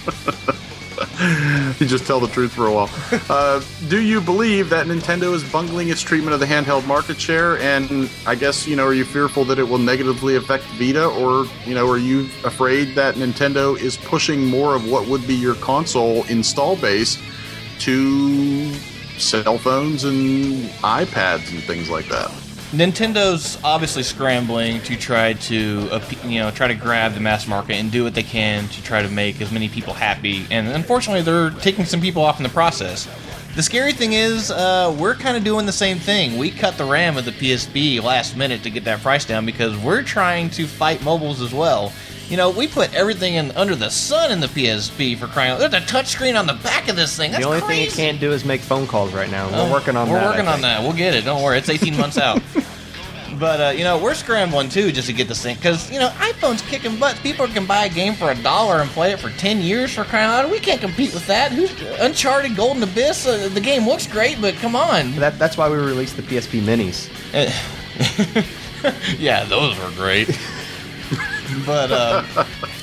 You just tell the truth for a while. Uh, do you believe that Nintendo is bungling its treatment of the handheld market share? And I guess, you know, are you fearful that it will negatively affect Vita? Or, you know, are you afraid that Nintendo is pushing more of what would be your console install base to cell phones and iPads and things like that? Nintendo's obviously scrambling to try to, you know, try to grab the mass market and do what they can to try to make as many people happy. And unfortunately, they're taking some people off in the process. The scary thing is, uh, we're kind of doing the same thing. We cut the RAM of the P S P last minute to get that price down because we're trying to fight mobiles as well. You know, we put everything in under the sun in the P S P, for crying out loud. There's a touchscreen on the back of this thing. That's the only crazy. thing it can't do is make phone calls right now. We're oh, working on we're that. We're working on that. We'll get it. Don't worry. It's eighteen months out. But, uh, you know, we're scrambling, too, just to get this thing. Because, you know, iPhone's kicking butt. People can buy a game for a dollar and play it for ten years for crying out loud. We can't compete with that. Who's Uncharted Golden Abyss? Uh, the game looks great, but come on. That, that's why we released the P S P Minis. Yeah, those were great. But, uh,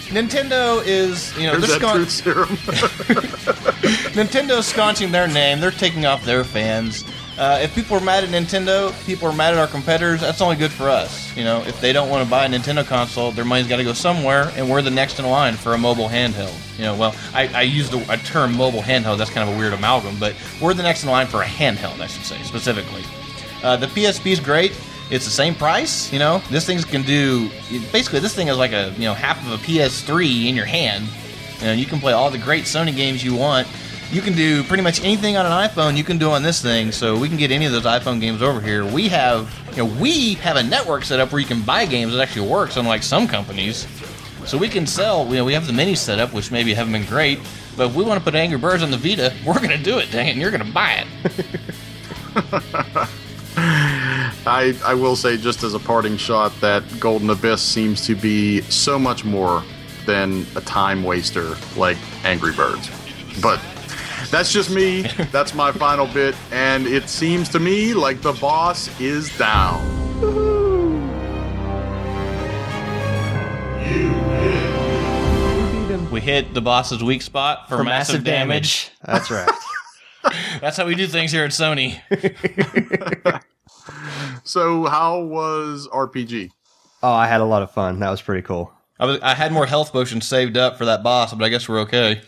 Nintendo is, you know, There's they're that scon- truth serum. Nintendo's sconching their name. They're taking off their fans. Uh, if people are mad at Nintendo, people are mad at our competitors, that's only good for us. You know, if they don't want to buy a Nintendo console, their money's got to go somewhere, and we're the next in line for a mobile handheld. You know, well, I, I used a, a term mobile handheld. That's kind of a weird amalgam, but we're the next in line for a handheld, I should say, specifically. Uh, the P S P is great. It's the same price, you know. This thing can do, basically, this thing is like a, you know, half of a P S three in your hand. And you can play all the great Sony games you want. You can do pretty much anything on an iPhone you can do on this thing, so we can get any of those iPhone games over here. We have, you know, we have a network set up where you can buy games that actually works, unlike some companies. So we can sell, you know, we have the mini set up, which maybe haven't been great, but if we want to put Angry Birds on the Vita, we're going to do it, dang it, and you're going to buy it. I, I will say, just as a parting shot, that Golden Abyss seems to be so much more than a time waster like Angry Birds. But that's just me. That's my final bit. And it seems to me like the boss is down. We hit the boss's weak spot for, For massive, massive damage. damage. That's right. That's how we do things here at Sony. So how was R P G? Oh, I had a lot of fun. That was pretty cool. I, was, I had more health potions saved up for that boss, but I guess we're okay.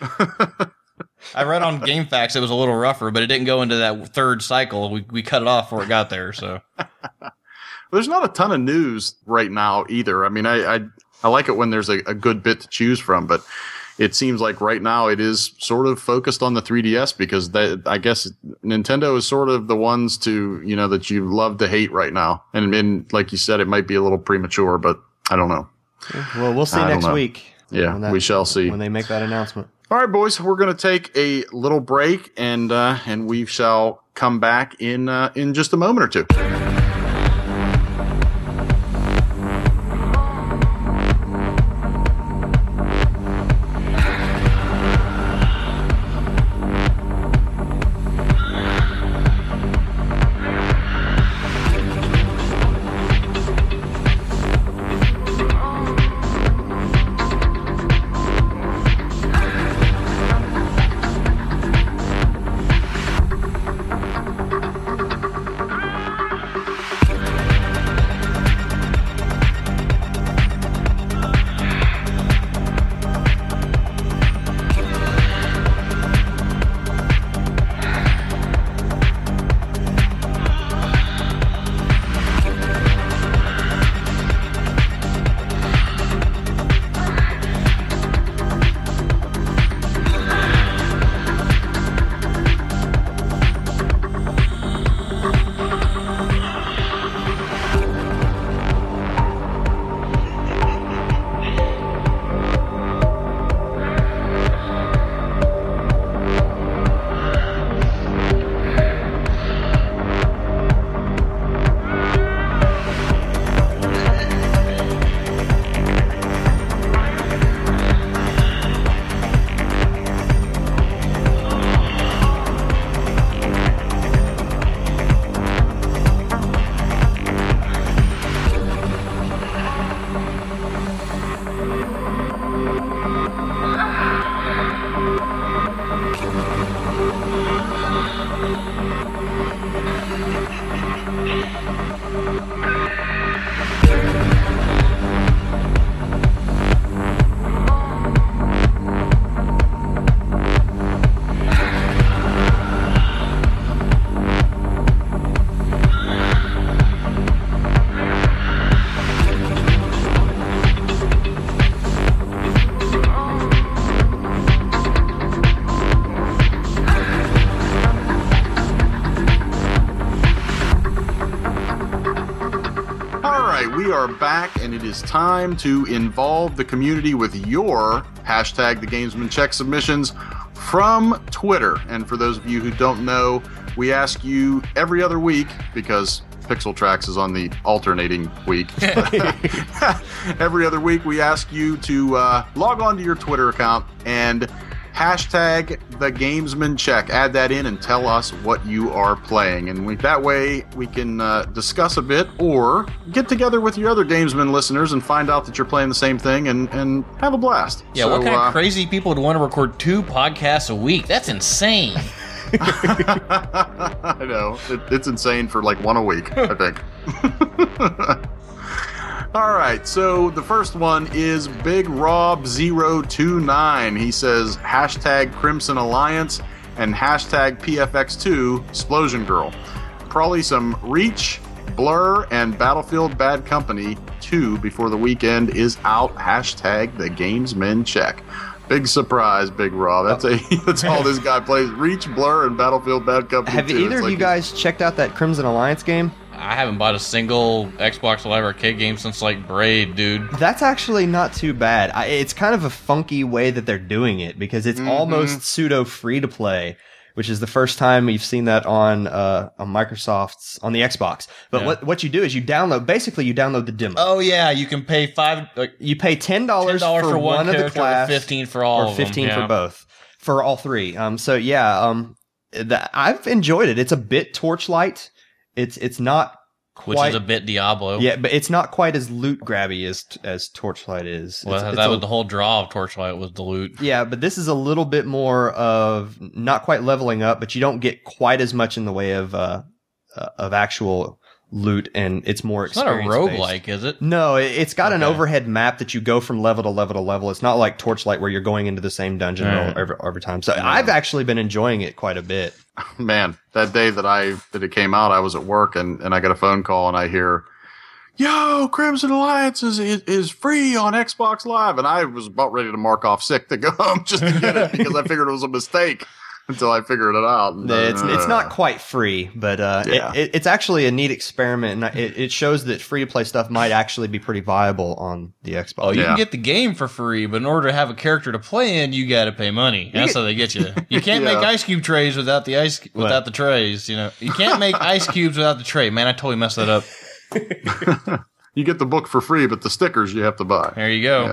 I read on GameFAQs it was a little rougher, but it didn't go into that third cycle. We we cut it off before it got there. So There's not a ton of news right now either. I mean, I I, I like it when there's a, a good bit to choose from, but it seems like right now it is sort of focused on the three D S because they, I guess Nintendo is sort of the ones to, you know, that you love to hate right now. And, and like you said, it might be a little premature, but I don't know. Well, we'll see I don't next know. week. Yeah, when that- we shall see. when they make that announcement. All right, boys, we're going to take a little break, and uh, and we shall come back in uh, in just a moment or two. We are back, and it is time to involve the community with your hashtag The Gamesman Check submissions from Twitter. And for those of you who don't know, we ask you every other week, because Pixel Tracks is on the alternating week. Every other week, we ask you to uh, log on to your Twitter account and Hashtag the Gamesman Check. Add that in and tell us what you are playing. And we, that way we can uh, discuss a bit or get together with your other Gamesman listeners and find out that you're playing the same thing and, and have a blast. Yeah, so, what kind uh, of crazy people would want to record two podcasts a week? That's insane. I know. It, it's insane for like one a week, I think. All right, so the first one is Big Rob zero two nine. He says hashtag Crimson Alliance and hashtag P F X two Explosion Girl. Probably some Reach, Blur, and Battlefield Bad Company two before the weekend is out. Hashtag the Gamesmen Check. Big surprise, Big Rob. That's a that's all this guy plays. Reach, Blur, and Battlefield Bad Company Have two. either It's of like you guys checked out that Crimson Alliance game? I haven't bought a single Xbox Live Arcade game since, like, Braid, dude. That's actually not too bad. I, it's kind of a funky way that they're doing it because it's Mhm. almost pseudo free to play, which is the first time we've seen that on uh, on Microsoft's on the Xbox. But Yeah. what what you do is you download basically you download the demo. Oh, yeah, you can pay five, like, You pay ten dollars ten dollars for, for one one of the character or class, fifteen for all or of them, fifteen yeah. for both, for all three. Um, so yeah, um, the, I've enjoyed it. It's a bit Torchlight. It's it's not which quite, is a bit Diablo. yeah, but it's not quite as loot grabby as as Torchlight is. Well, It's- that it's a- was the whole draw of Torchlight was the loot. Yeah, but this is a little bit more of not quite leveling up, but you don't get quite as much in the way of uh, uh of actual loot, and it's more It's not a experience-based. roguelike, is it? No, it- it's got an Okay. overhead map that you go from level to level to level. It's not like Torchlight where you're going into the same dungeon Right. every, every time. So I've actually been enjoying it quite a bit. Man, that day that I that it came out, I was at work and, and I got a phone call and I hear, "Yo, Crimson Alliance is, is is free on Xbox Live," and I was about ready to mark off sick to go home just to get it because I figured it was a mistake until I figured it out. And, It's it's uh, not quite free, but uh, Yeah. it, it, it's actually a neat experiment, and it, it shows that free to play stuff might actually be pretty viable on the Xbox. Oh, you Yeah. can get the game for free, but in order to have a character to play in, you got to pay money. That's how they get you. You can't Yeah. make ice cube trays without the ice without the trays. You know, you can't make ice cubes without the tray. Man, I totally messed that up. You get the book for free, but the stickers you have to buy. There you go. Yeah.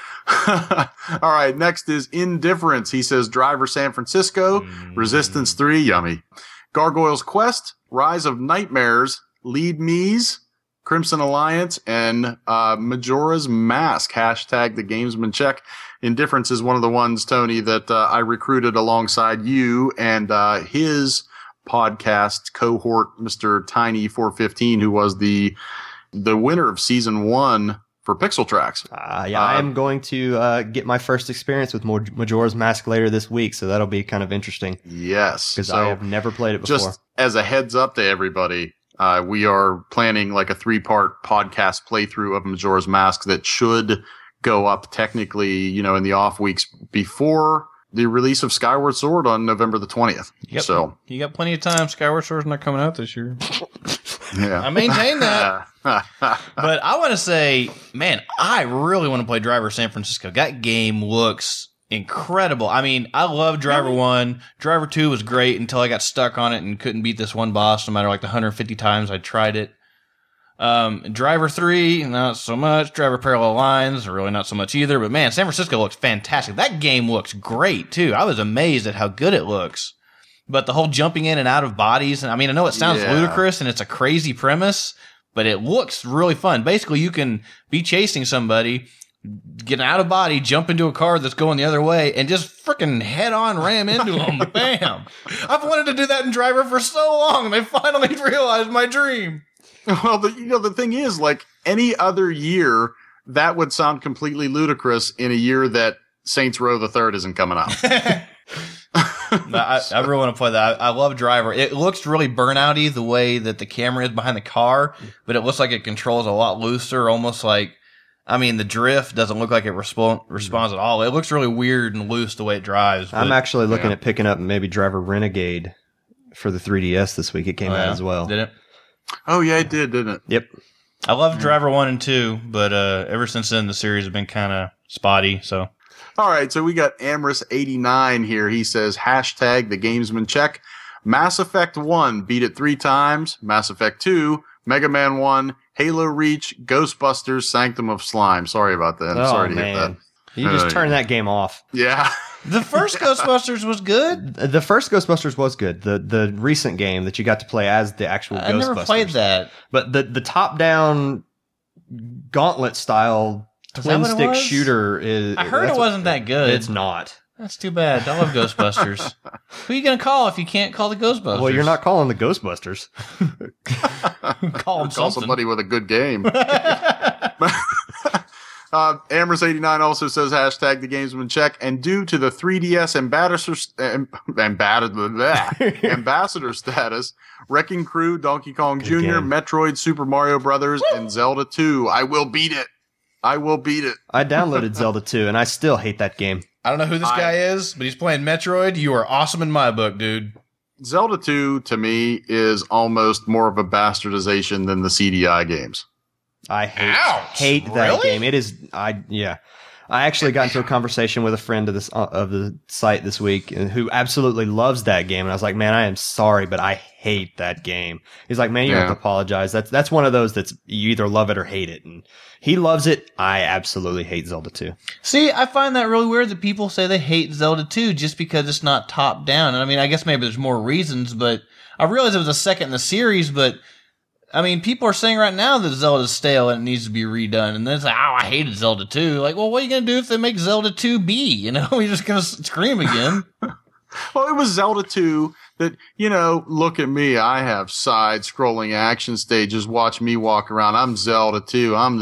All right, next is Indifference. He says Driver San Francisco, Resistance three, yummy. Gargoyle's Quest, Rise of Nightmares, Lead Me's, Crimson Alliance, and uh, Majora's Mask. Hashtag the Gamesman Check. Indifference is one of the ones, Tony, that uh, I recruited alongside you and uh, his podcast cohort, Mister Tiny four fifteen, who was the the winner of season one for Pixel Tracks. Uh, yeah, I am going to uh, get my first experience with Maj- Majora's Mask later this week, so that'll be kind of interesting Yes. because So I have never played it before. just as a heads up to everybody, uh, we are planning like a three part podcast playthrough of Majora's Mask that should go up technically, you know, in the off weeks before the release of Skyward Sword on November the twentieth. Yep. So, You got plenty of time. Skyward Sword's not coming out this year. yeah. I maintain that. But I want to say, man, I really want to play Driver San Francisco. That game looks incredible. I mean, I love Driver one. Driver two was great until I got stuck on it and couldn't beat this one boss no matter like the one hundred fifty times I tried it. Um, Driver three, not so much. Driver Parallel Lines, really not so much either. But man, San Francisco looks fantastic. That game looks great too. I was amazed at how good it looks. But the whole jumping in and out of bodies, and I mean, I know it sounds Yeah. ludicrous and it's a crazy premise, but it looks really fun. Basically, you can be chasing somebody, get out of body, jump into a car that's going the other way, and just freaking head on ram into them. Bam! I've wanted to do that in Driver for so long, and they finally realized my dream. Well, the, you know, the thing is, like any other year, that would sound completely ludicrous in a year that Saints Row the Third isn't coming out. No, I, I really want to play that. I, I love Driver. It looks really burnouty the way that the camera is behind the car, but it looks like it controls a lot looser, almost like, I mean, the drift doesn't look like it respo- responds at all. It looks really weird and loose the way it drives. I'm but- actually looking yeah. at picking up maybe Driver Renegade for the three D S this week. It came Oh, out yeah. as well. Did it? Oh, yeah, it did, didn't it? Yep. I love Driver one and two, but uh, ever since then, the series has been kind of spotty, so. All right, so we got Amorous eighty-nine here. He says, hashtag the Gamesman Check. Mass Effect one, beat it three times. Mass Effect two, Mega Man one, Halo Reach, Ghostbusters, Sanctum of Slime. Sorry about that. I'm oh, sorry to man. hit that. You just Uh, turn that game off. Yeah. The first Ghostbusters was good. The first Ghostbusters was good. The the recent game that you got to play as the actual I Ghostbusters. never played that. But the the top down gauntlet style Is that twin what it stick was? shooter is. I heard that's it what- wasn't that good. It's not. That's too bad. I love Ghostbusters. Who are you going to call if you can't call the Ghostbusters? Well, you're not calling the Ghostbusters. Call them Call something. somebody with a good game. Uh, Amherst eighty-nine also says hashtag the gamesman check. And due to the three D S ambassador, um, ambassador, ambassador status, Wrecking Crew, Donkey Kong Junior, game. Metroid, Super Mario Brothers, and Zelda two. I will beat it. I will beat it. I downloaded Zelda two, and I still hate that game. I don't know who this I- guy is, but he's playing Metroid. You are awesome in my book, dude. Zelda two, to me, is almost more of a bastardization than the C D I games. I hate Ouch. hate that Really? game. It is. I yeah. I actually got into a conversation with a friend of this uh, of the site this week, and who absolutely loves that game. And I was like, "Man, I am sorry, but I hate that game." He's like, "Man, you don't Yeah. have to apologize. That's that's one of those that's you either love it or hate it." And he loves it. I absolutely hate Zelda two. See, I find that really weird that people say they hate Zelda two just because it's not top down. And I mean, I guess maybe there's more reasons, but I realize it was the second in the series, but I mean, people are saying right now that Zelda's stale and it needs to be redone. And then it's like, oh, I hated Zelda two. Like, well, what are you going to do if they make Zelda two B? You know, you're just going to scream again. Well, it was Zelda two that, you know, look at me. I have side scrolling action stages. Watch me walk around. I'm Zelda two. I'm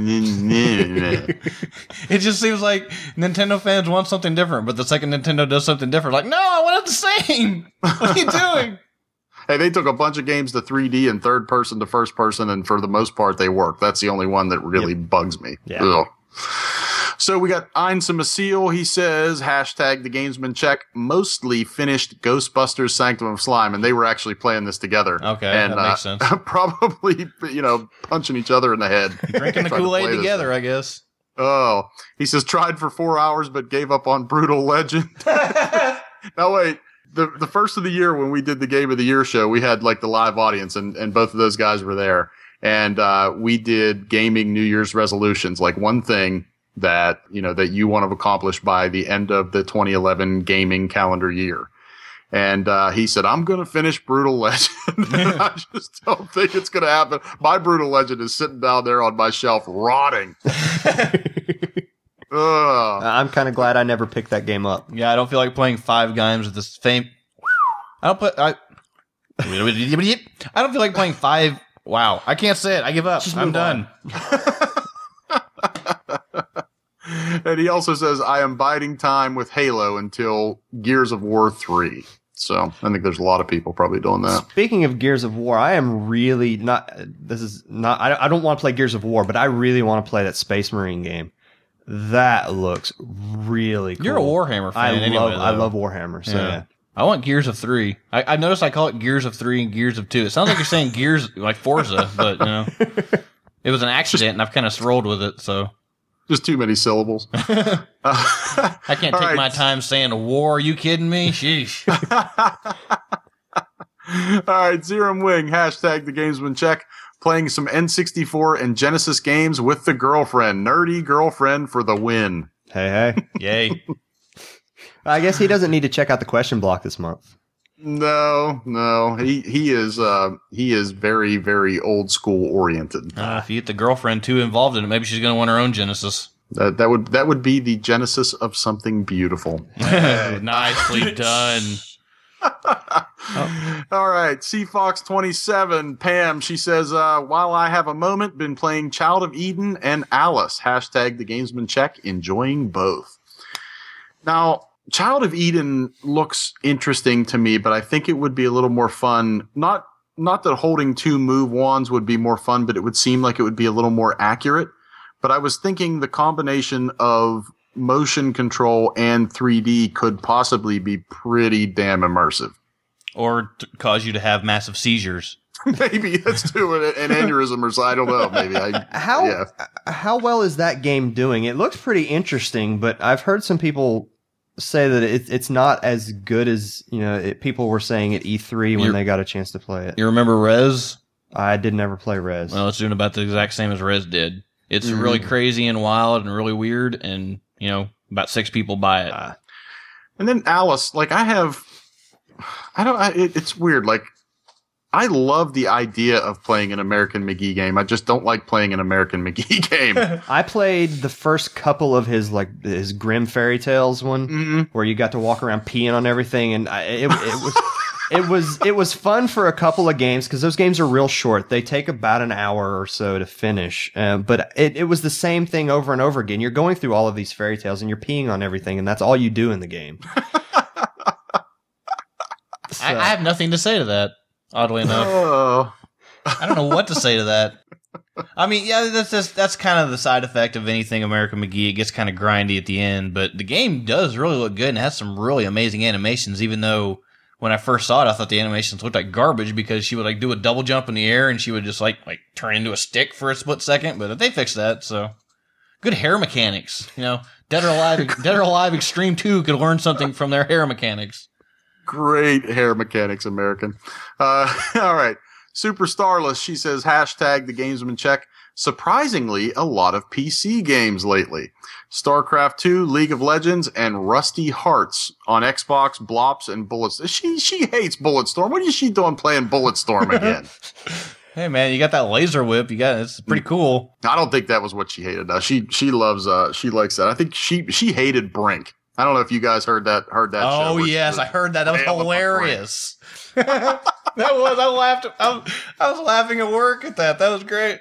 the. It just seems like Nintendo fans want something different, but the second Nintendo does something different, like, no, I want it the same. What are you doing? Hey, they took a bunch of games to three D and third person to first person, and for the most part, they work. That's the only one that really bugs me. Yeah. Ugh. So we got Einsa Masil. He says, hashtag the gamesman check, mostly finished Ghostbusters Sanctum of Slime. And they were actually playing this together. Okay, and, that makes uh, sense. Probably, you know, punching each other in the head. Drinking the Trying to Kool-Aid play this together, thing. I guess. Oh, he says, tried for four hours, but gave up on Brutal Legend. Now, wait. The the first of the year when we did the Game of the Year show, we had like the live audience, and, and both of those guys were there. And uh, we did gaming New Year's resolutions, like one thing that, you know, that you want to accomplish by the end of the twenty eleven gaming calendar year. And uh, he said, I'm going to finish Brutal Legend. And I just don't think it's going to happen. My Brutal Legend is sitting down there on my shelf rotting. Ugh. I'm kind of glad I never picked that game up. Yeah, I don't feel like playing five games with this fame. I don't play. I, I don't feel like playing five. Wow, I can't say it. I give up. Just I'm move done. And he also says, I am biding time with Halo until Gears of War three. So I think there's a lot of people probably doing that. Speaking of Gears of War, I am really not. This is not. I, I don't want to play Gears of War, but I really want to play that Space Marine game. That looks really cool. You're a Warhammer fan. I anyway, love. I though. love Warhammer. So Yeah. yeah. I want Gears of three. I, I noticed I call it Gears of three and Gears of two. It sounds like you're saying Gears like Forza, but you know, it was an accident, and I've kind of rolled with it. So Just too many syllables. uh, I can't all take right. my time saying a war. Are you kidding me? Sheesh. All right, Zerum Wing, hashtag the gamesman check. Playing some N sixty-four and Genesis games with the girlfriend. Nerdy girlfriend for the win. Hey, hey. Yay. I guess he doesn't need to check out the question block this month. No, no. He he is uh he is very, very old school oriented. Uh, if you get the girlfriend too involved in it, maybe she's going to want her own Genesis. That that would that would be the genesis of something beautiful. Nicely done. All right, C Fox twenty-seven, Pam, she says, uh, while I have a moment, been playing Child of Eden and Alice. Hashtag the gamesman check, enjoying both. Now, Child of Eden looks interesting to me, but I think it would be a little more fun. Not not that holding two move wands would be more fun, but it would seem like it would be a little more accurate. But I was thinking the combination of motion control and three D could possibly be pretty damn immersive. Or to cause you to have massive seizures. Maybe let's do it an aneurysm or so. I don't know. Maybe I, How yeah. how well is that game doing? It looks pretty interesting, but I've heard some people say that it, it's not as good as you know. It, people were saying at E three when You're- they got a chance to play it. You remember Rez? I did never play Rez. Well, it's doing about the exact same as Rez did. It's Mm. really crazy and wild and really weird, and, you know, about six people buy it. Uh, And then Alice, like I have, I don't, I, it, it's weird. Like I love the idea of playing an American McGee game. I just don't like playing an American McGee game. I played the first couple of his like his Grimm Fairy Tales one, mm-hmm. where you got to walk around peeing on everything, and I, it, it was it was it was fun for a couple of games because those games are real short. They take about an hour or so to finish, uh, but it, it was the same thing over and over again. You're going through all of these fairy tales, and you're peeing on everything, and that's all you do in the game. So. I, I have nothing to say to that. Oddly enough, oh. I don't know what to say to that. I mean, yeah, that's just, that's kind of the side effect of anything American McGee. It gets kind of grindy at the end, but the game does really look good and has some really amazing animations. Even though when I first saw it, I thought the animations looked like garbage because she would like do a double jump in the air and she would just like like turn into a stick for a split second. But they fixed that, so good hair mechanics. You know, Dead or Alive, Dead or Alive Extreme Two could learn something from their hair mechanics. Great hair mechanics, American. Uh, all right. Super Starless, she says, hashtag the Gamesman check. Surprisingly, a lot of P C games lately. StarCraft two, League of Legends, and Rusty Hearts on Xbox, Blops, and Bullets. She she hates Bulletstorm. What is she doing playing Bulletstorm again? Hey, man, you got that laser whip. You got it's pretty cool. I don't think that was what she hated. Uh, she she loves, uh, she likes that. I think she she hated Brink. I don't know if you guys heard that. Heard that? Oh show yes, I heard that. That was hilarious. that was. I laughed. I was, I was laughing at work at that. That was great.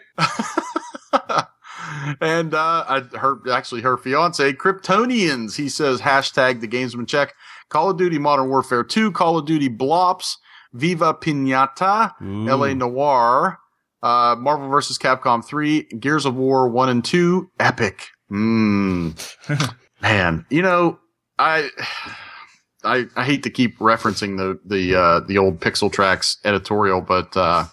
and uh, I her actually her fiance Kryptonians. He says hashtag the Gamesman check. Call of Duty Modern Warfare two, Call of Duty Blops, Viva Pinata, Ooh. L A Noire, uh, Marvel versus. Capcom three, Gears of War one and two, epic. Mm. Man, you know. I, I I hate to keep referencing the the uh, the old Pixel Tracks editorial, but uh,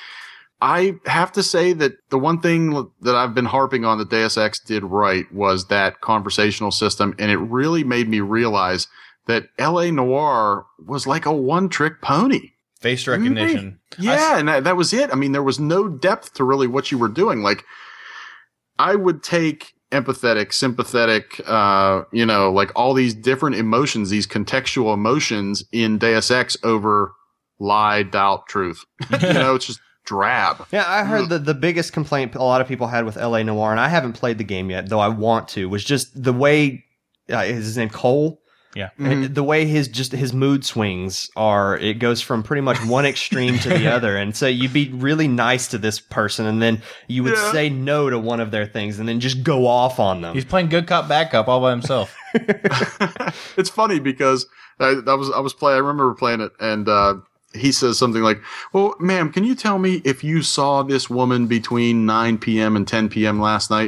I have to say that the one thing that I've been harping on that Deus Ex did right was that conversational system, and it really made me realize that L A Noire was like a one-trick pony. Face recognition. Yeah, and that, that was it. I mean, there was no depth to really what you were doing. Like, I would take empathetic, sympathetic, uh, you know, like all these different emotions, these contextual emotions in Deus Ex over lie, doubt, truth. you know, it's just drab. Yeah, I heard that the biggest complaint a lot of people had with L A Noire, and I haven't played the game yet, though I want to, was just the way, uh, is his name Cole? Yeah. Mm-hmm. The way his just his mood swings are, it goes from pretty much one extreme to the other. And so you'd be really nice to this person, and then you would yeah. say no to one of their things, and then just go off on them. He's playing good cop, bad cop all by himself. It's funny because I, I was I was playing. I remember playing it, and uh, he says something like, "Well, ma'am, can you tell me if you saw this woman between nine p.m. and ten p.m. last night?"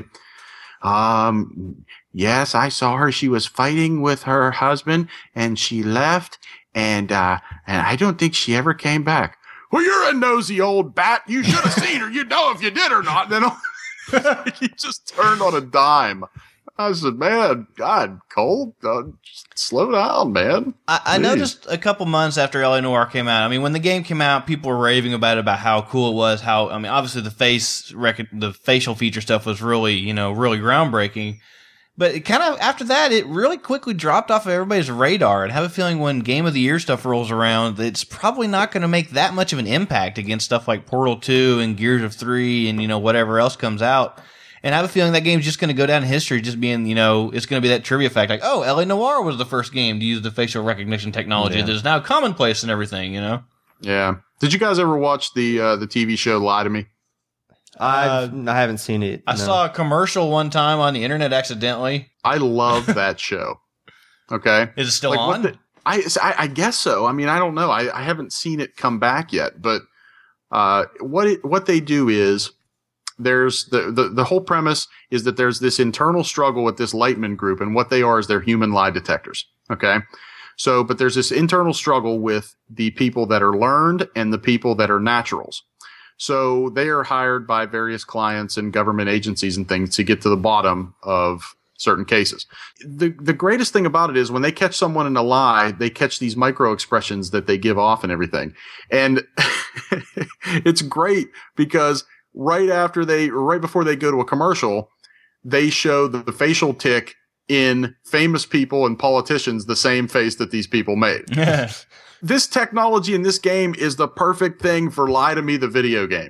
Um. Yes, I saw her. She was fighting with her husband, and she left, and uh, and I don't think she ever came back. Well, you're a nosy old bat. You should have seen her. You'd know if you did or not. Then he just turned on a dime. I said, man, God, Cole, uh, just slow down, man. I, I know just a couple months after L A Noire came out. I mean, when the game came out, people were raving about it, about how cool it was. How I mean, obviously the face rec- the facial feature stuff was really, you know, really groundbreaking. But it kind of, after that, it really quickly dropped off of everybody's radar. And I have a feeling when Game of the Year stuff rolls around, it's probably not going to make that much of an impact against stuff like Portal two and Gears of three and, you know, whatever else comes out. And I have a feeling that game's just going to go down in history just being, you know, it's going to be that trivia fact. Like, oh, L A Noire was the first game to use the facial recognition technology yeah. that is now commonplace and everything, you know? Yeah. Did you guys ever watch the uh, the T V show Lie to Me? I've, uh, I haven't seen it. I no. saw a commercial one time on the internet accidentally. I love that show. Okay. Is it still like on? The, I, I I guess so. I mean, I don't know. I, I haven't seen it come back yet. But uh, what it, what they do is there's the, the the whole premise is that there's this internal struggle with this Lightman group, and what they are is they're human lie detectors. Okay. So, but there's this internal struggle with the people that are learned and the people that are naturals. So they are hired by various clients and government agencies and things to get to the bottom of certain cases. The the greatest thing about it is when they catch someone in a lie, they catch these micro expressions that they give off and everything. And it's great because right after they, right before they go to a commercial, they show the, the facial tick in famous people and politicians the same face that these people made. This technology in this game is the perfect thing for Lie to Me, the video game.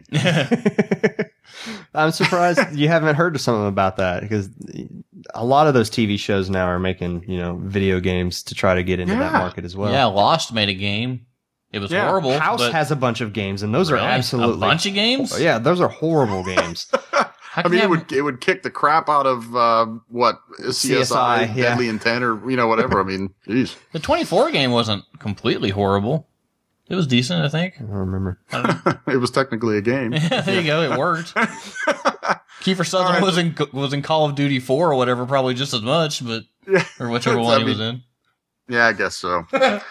I'm surprised you haven't heard of something about that, because a lot of those T V shows now are making, you know, video games to try to get into Yeah. that market as well. Yeah, Lost made a game. It was Yeah. horrible. House but has a bunch of games, and those Really? are absolutely a bunch of games. Yeah, those are horrible games. How I can mean, you it have- would it would kick the crap out of uh, what C S I, C S I, yeah. Deadly Intent, or you know whatever. I mean, geez. the twenty-four game wasn't completely horrible. It was decent, I think. I don't remember. It was technically a game. Yeah, there you go. It worked. Kiefer Sutherland right. was in was in Call of Duty four or whatever, probably just as much, but or whichever one I he was mean- in. Yeah, I guess so.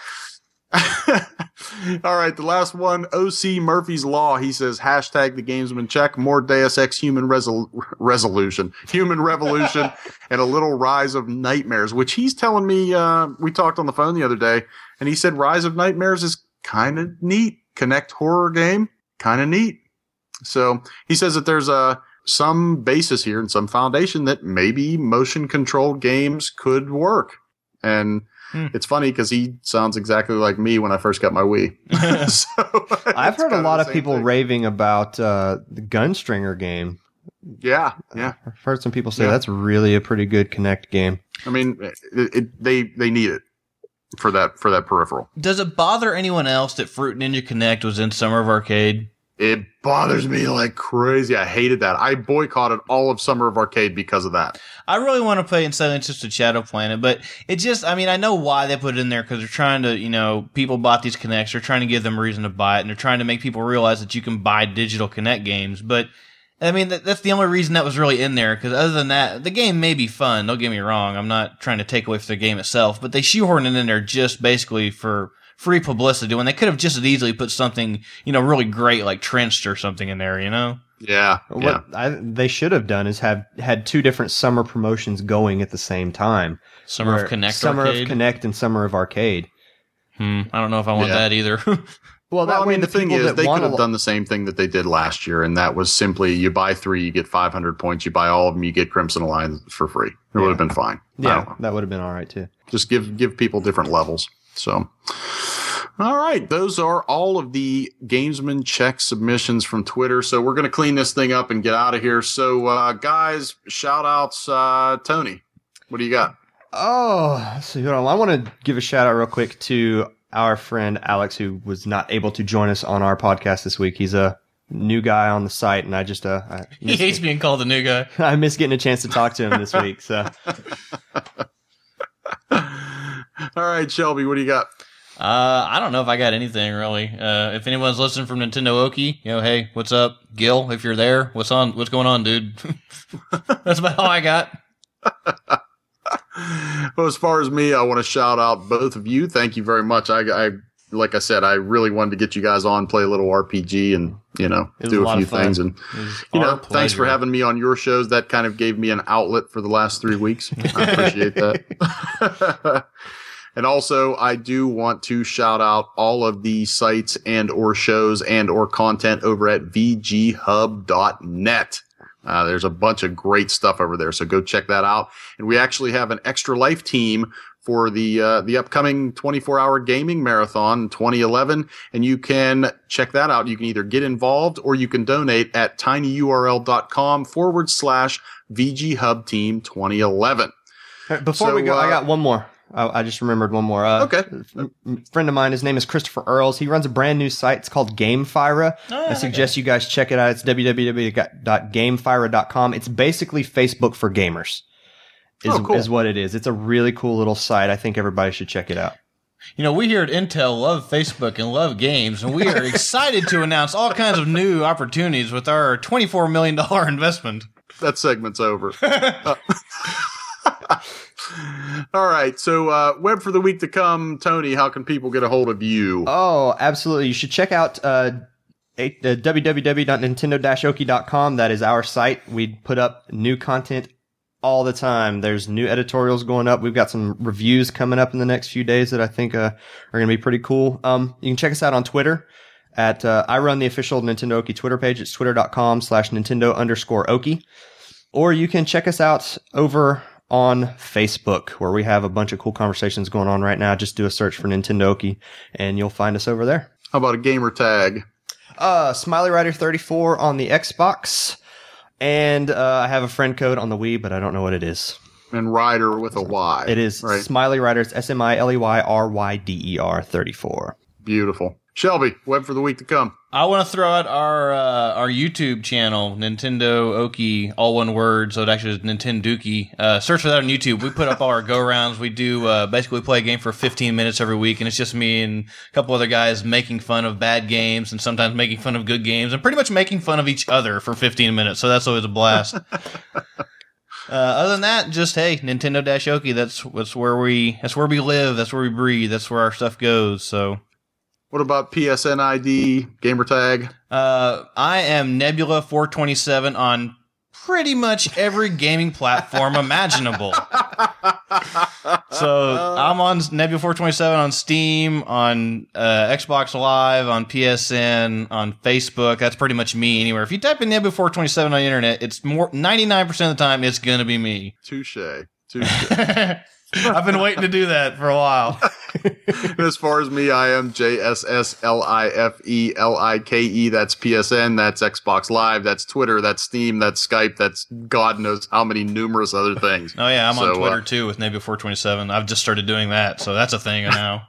All right, the last one, O C Murphy's Law. He says, hashtag the gamesman check, more Deus Ex human resol- resolution, human revolution, and a little Rise of Nightmares, which he's telling me, uh, we talked on the phone the other day, and he said Rise of Nightmares is kind of neat. Connect horror game, kind of neat. So he says that there's a, some basis here and some foundation that maybe motion controlled games could work. And Hmm. it's funny because he sounds exactly like me when I first got my Wii. So, I've it's heard a kinda lot the of same people thing. raving about uh, the Gunstringer game. Yeah, yeah. I've heard some people say Yeah. that's really a pretty good Kinect game. I mean, it, it, they they need it for that for that peripheral. Does it bother anyone else that Fruit Ninja Connect was in Summer of Arcade? It bothers me like crazy. I hated that. I boycotted all of Summer of Arcade because of that. I really want to play Inside Interested Shadow Planet, but it just, I mean, I know why they put it in there, because they're trying to, you know, people bought these Kinects, they're trying to give them a reason to buy it, and they're trying to make people realize that you can buy digital Kinect games, but, I mean, that, that's the only reason that was really in there, because other than that, the game may be fun, don't get me wrong, I'm not trying to take away from the game itself, but they shoehorn it in there just basically for free publicity, when they could have just as easily put something, you know, really great, like Trenched or something in there, you know? Yeah, yeah. What I, they should have done is have had two different summer promotions going at the same time. Summer Where of Connect Summer Arcade. of Connect and Summer of Arcade. Hmm, I don't know if I want Yeah. that either. Well, that Well, I way mean, the thing people is, that they want could a have lo- done the same thing that they did last year, and that was simply you buy three, you get five hundred points. You buy all of them, you get Crimson Alliance for free. It would have been fine. I don't Yeah, know. that would have been all right too. Just give give people different levels. So, all right, those are all of the Gamesman check submissions from Twitter. So we're going to clean this thing up and get out of here. So, uh, guys, shout outs, uh, Tony. What do you got? Oh, so hold on. I want to give a shout out real quick to our friend Alex, who was not able to join us on our podcast this week. He's a new guy on the site, and I just uh, I He miss, hates being called the new guy. I miss getting a chance to talk to him this week. So All right, Shelby, what do you got? Uh, I don't know if I got anything really. Uh, if anyone's listening from Nintendo Oki, you know, hey, what's up, Gil? If you're there, what's on? What's going on, dude? That's about all I got. Well, as far as me, I want to shout out both of you. Thank you very much. I, I like I said, I really wanted to get you guys on, play a little R P G, and you know, It was do a a, lot few of fun. things. And It was you know, our thanks for pleasure. having me on your shows. That kind of gave me an outlet for the last three weeks. I appreciate that. And also, I do want to shout out all of the sites and or shows and or content over at v g hub dot net. Uh, there's a bunch of great stuff over there, so go check that out. And we actually have an Extra Life team for the uh, the upcoming twenty-four hour gaming marathon in twenty eleven, and you can check that out. You can either get involved or you can donate at tinyurl.com forward slash VGHub Team twenty eleven. before So, we go, I uh, got one more. I, I just remembered one more. Uh, Okay. a friend of mine, his name is Christopher Earls. He runs a brand new site. It's called GameFira. Oh, I suggest you guys check it out. It's w w w dot gamefira dot com. It's basically Facebook for gamers. Is, Oh, cool. is what it is. It's a really cool little site. I think everybody should check it out. You know, we here at Intel love Facebook and love games, and we are excited to announce all kinds of new opportunities with our twenty-four million dollars investment. That segment's over. Uh, all right. So, uh, web for the week to come, Tony, how can people get a hold of you? Oh, absolutely. You should check out uh, a- uh, w w w dot nintendo dash oki dot com. That is our site. We put up new content all the time. There's new editorials going up. We've got some reviews coming up in the next few days that I think uh, are going to be pretty cool. Um, you can check us out on Twitter. At uh, I run the official Nintendo Oki Twitter page. It's twitter dot com slash Nintendo underscore Oki. Or you can check us out over on Facebook, where we have a bunch of cool conversations going on right now. Just do a search for Nintendoki, and you'll find us over there. How about a gamer tag? Uh, Smiley Rider thirty-four on the Xbox, and uh, I have a friend code on the Wii, but I don't know what it is. And Rider with a Y. It is right? Smiley Riders, S M I L E Y R Y D E R thirty-four. Beautiful. Shelby, web for the week to come. I want to throw out our uh, our YouTube channel, Nintendo Oki, all one word, so it actually is Nintendoki. Uh, search for that on YouTube. We put up all our go-rounds. We do uh, basically play a game for fifteen minutes every week, and it's just me and a couple other guys making fun of bad games and sometimes making fun of good games and pretty much making fun of each other for fifteen minutes, so that's always a blast. Uh, other than that, just hey, Nintendo-Oki. That's that's where we that's where we live. That's where we breathe. That's where our stuff goes. So, what about P S N I D, gamertag? Uh, I am Nebula four twenty-seven on pretty much every gaming platform imaginable. So I'm on Nebula four twenty-seven on Steam, on uh, Xbox Live, on P S N, on Facebook. That's pretty much me anywhere. If you type in Nebula four twenty-seven on the internet, it's more ninety-nine percent of the time it's going to be me. Touche. Touche. I've been waiting to do that for a while. As far as me, I am J S S L I F E L I K E. That's P S N. That's Xbox Live. That's Twitter. That's Steam. That's Skype. That's God knows how many numerous other things. Oh, yeah. I'm so, on Twitter, uh, too, with Nebula four twenty-seven. I've just started doing that, so that's a thing now.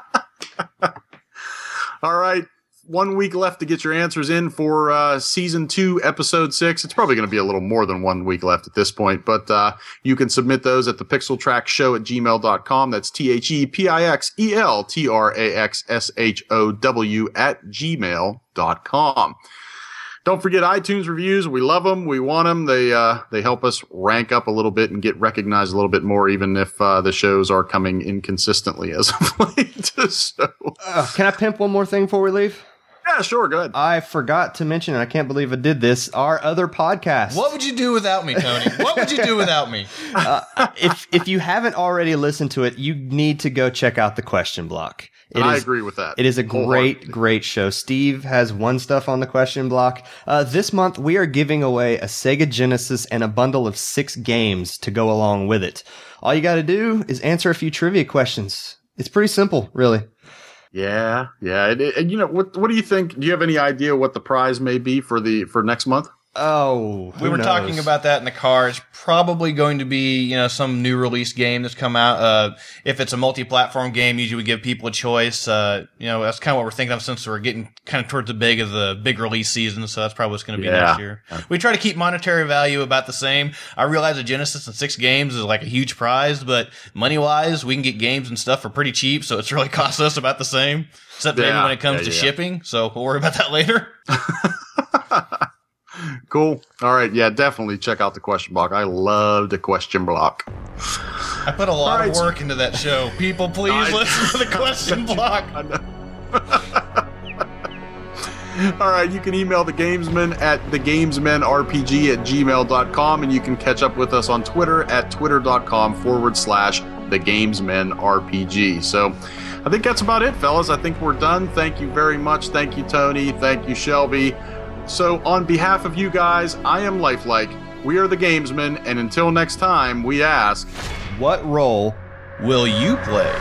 All right. One week left to get your answers in for uh, season two, episode six. It's probably going to be a little more than one week left at this point, but uh, you can submit those at the pixel trax show at gmail dot com. That's T H E P I X E L T R A X S H O W at gmail dot com. Don't forget iTunes reviews. We love them. We want them. They uh, they help us rank up a little bit and get recognized a little bit more, even if uh, the shows are coming inconsistently as of late. so, uh, can I pimp one more thing before we leave? Yeah, sure. Go ahead. I forgot to mention, and I can't believe I did this, our other podcast. What would you do without me, Tony? What would you do without me? Uh, if if you haven't already listened to it, you need to go check out the Question Block. It I is, agree with that. It is a great, great show. Steve has one stuff on the Question Block. Uh, this month, we are giving away a Sega Genesis and a bundle of six games to go along with it. All you got to do is answer a few trivia questions. It's pretty simple, really. Yeah, yeah. And, and you know, what what do you think? Do you have any idea what the prize may be for the for next month? Oh, we were knows? talking about that in the car. It's probably going to be, you know, some new release game that's come out. Uh, if it's a multi-platform game, usually we give people a choice. Uh, you know, that's kind of what we're thinking of since we're getting kind of towards the big of the big release season. So that's probably what's going to be yeah. next year. We try to keep monetary value about the same. I realize a Genesis and six games is like a huge prize, but money-wise, we can get games and stuff for pretty cheap. So it's really cost us about the same, except yeah, maybe when it comes yeah, to yeah. shipping. So we'll worry about that later. Cool. All right. Yeah, definitely check out the Question Block. I love the Question Block. I put a lot right, of work into that show. People, please I, listen to the Question Block. I know. All right. You can email the Gamesman at thegamesmenrpg at gmail dot com, and you can catch up with us on Twitter at twitter.com forward slash thegamesmenrpg. So I think that's about it, fellas. I think we're done. Thank you very much. Thank you, Tony. Thank you, Shelby. So on behalf of you guys, I am Lifelike. We are the Gamesmen, and until next time, we ask, what role will you play?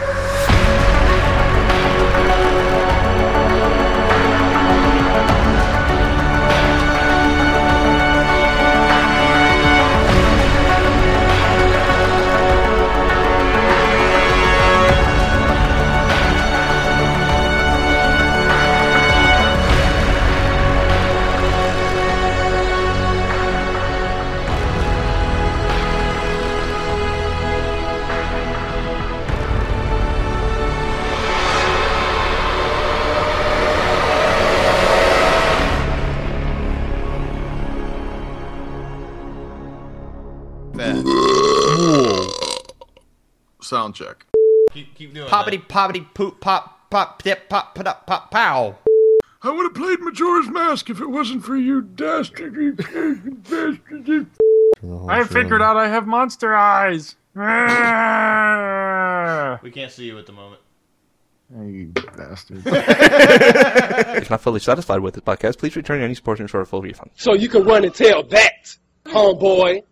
sound check. Keep, keep doing Poppity, that. poppity, poop, pop, pop, dip, pop, pop, pop, pow. I would have played Majora's Mask if it wasn't for you dastardly bastards. I figured out I have monster eyes. We can't see you at the moment. You bastard. If not fully satisfied with this podcast, please return any portion for a full refund. So you can run and tell that, homeboy.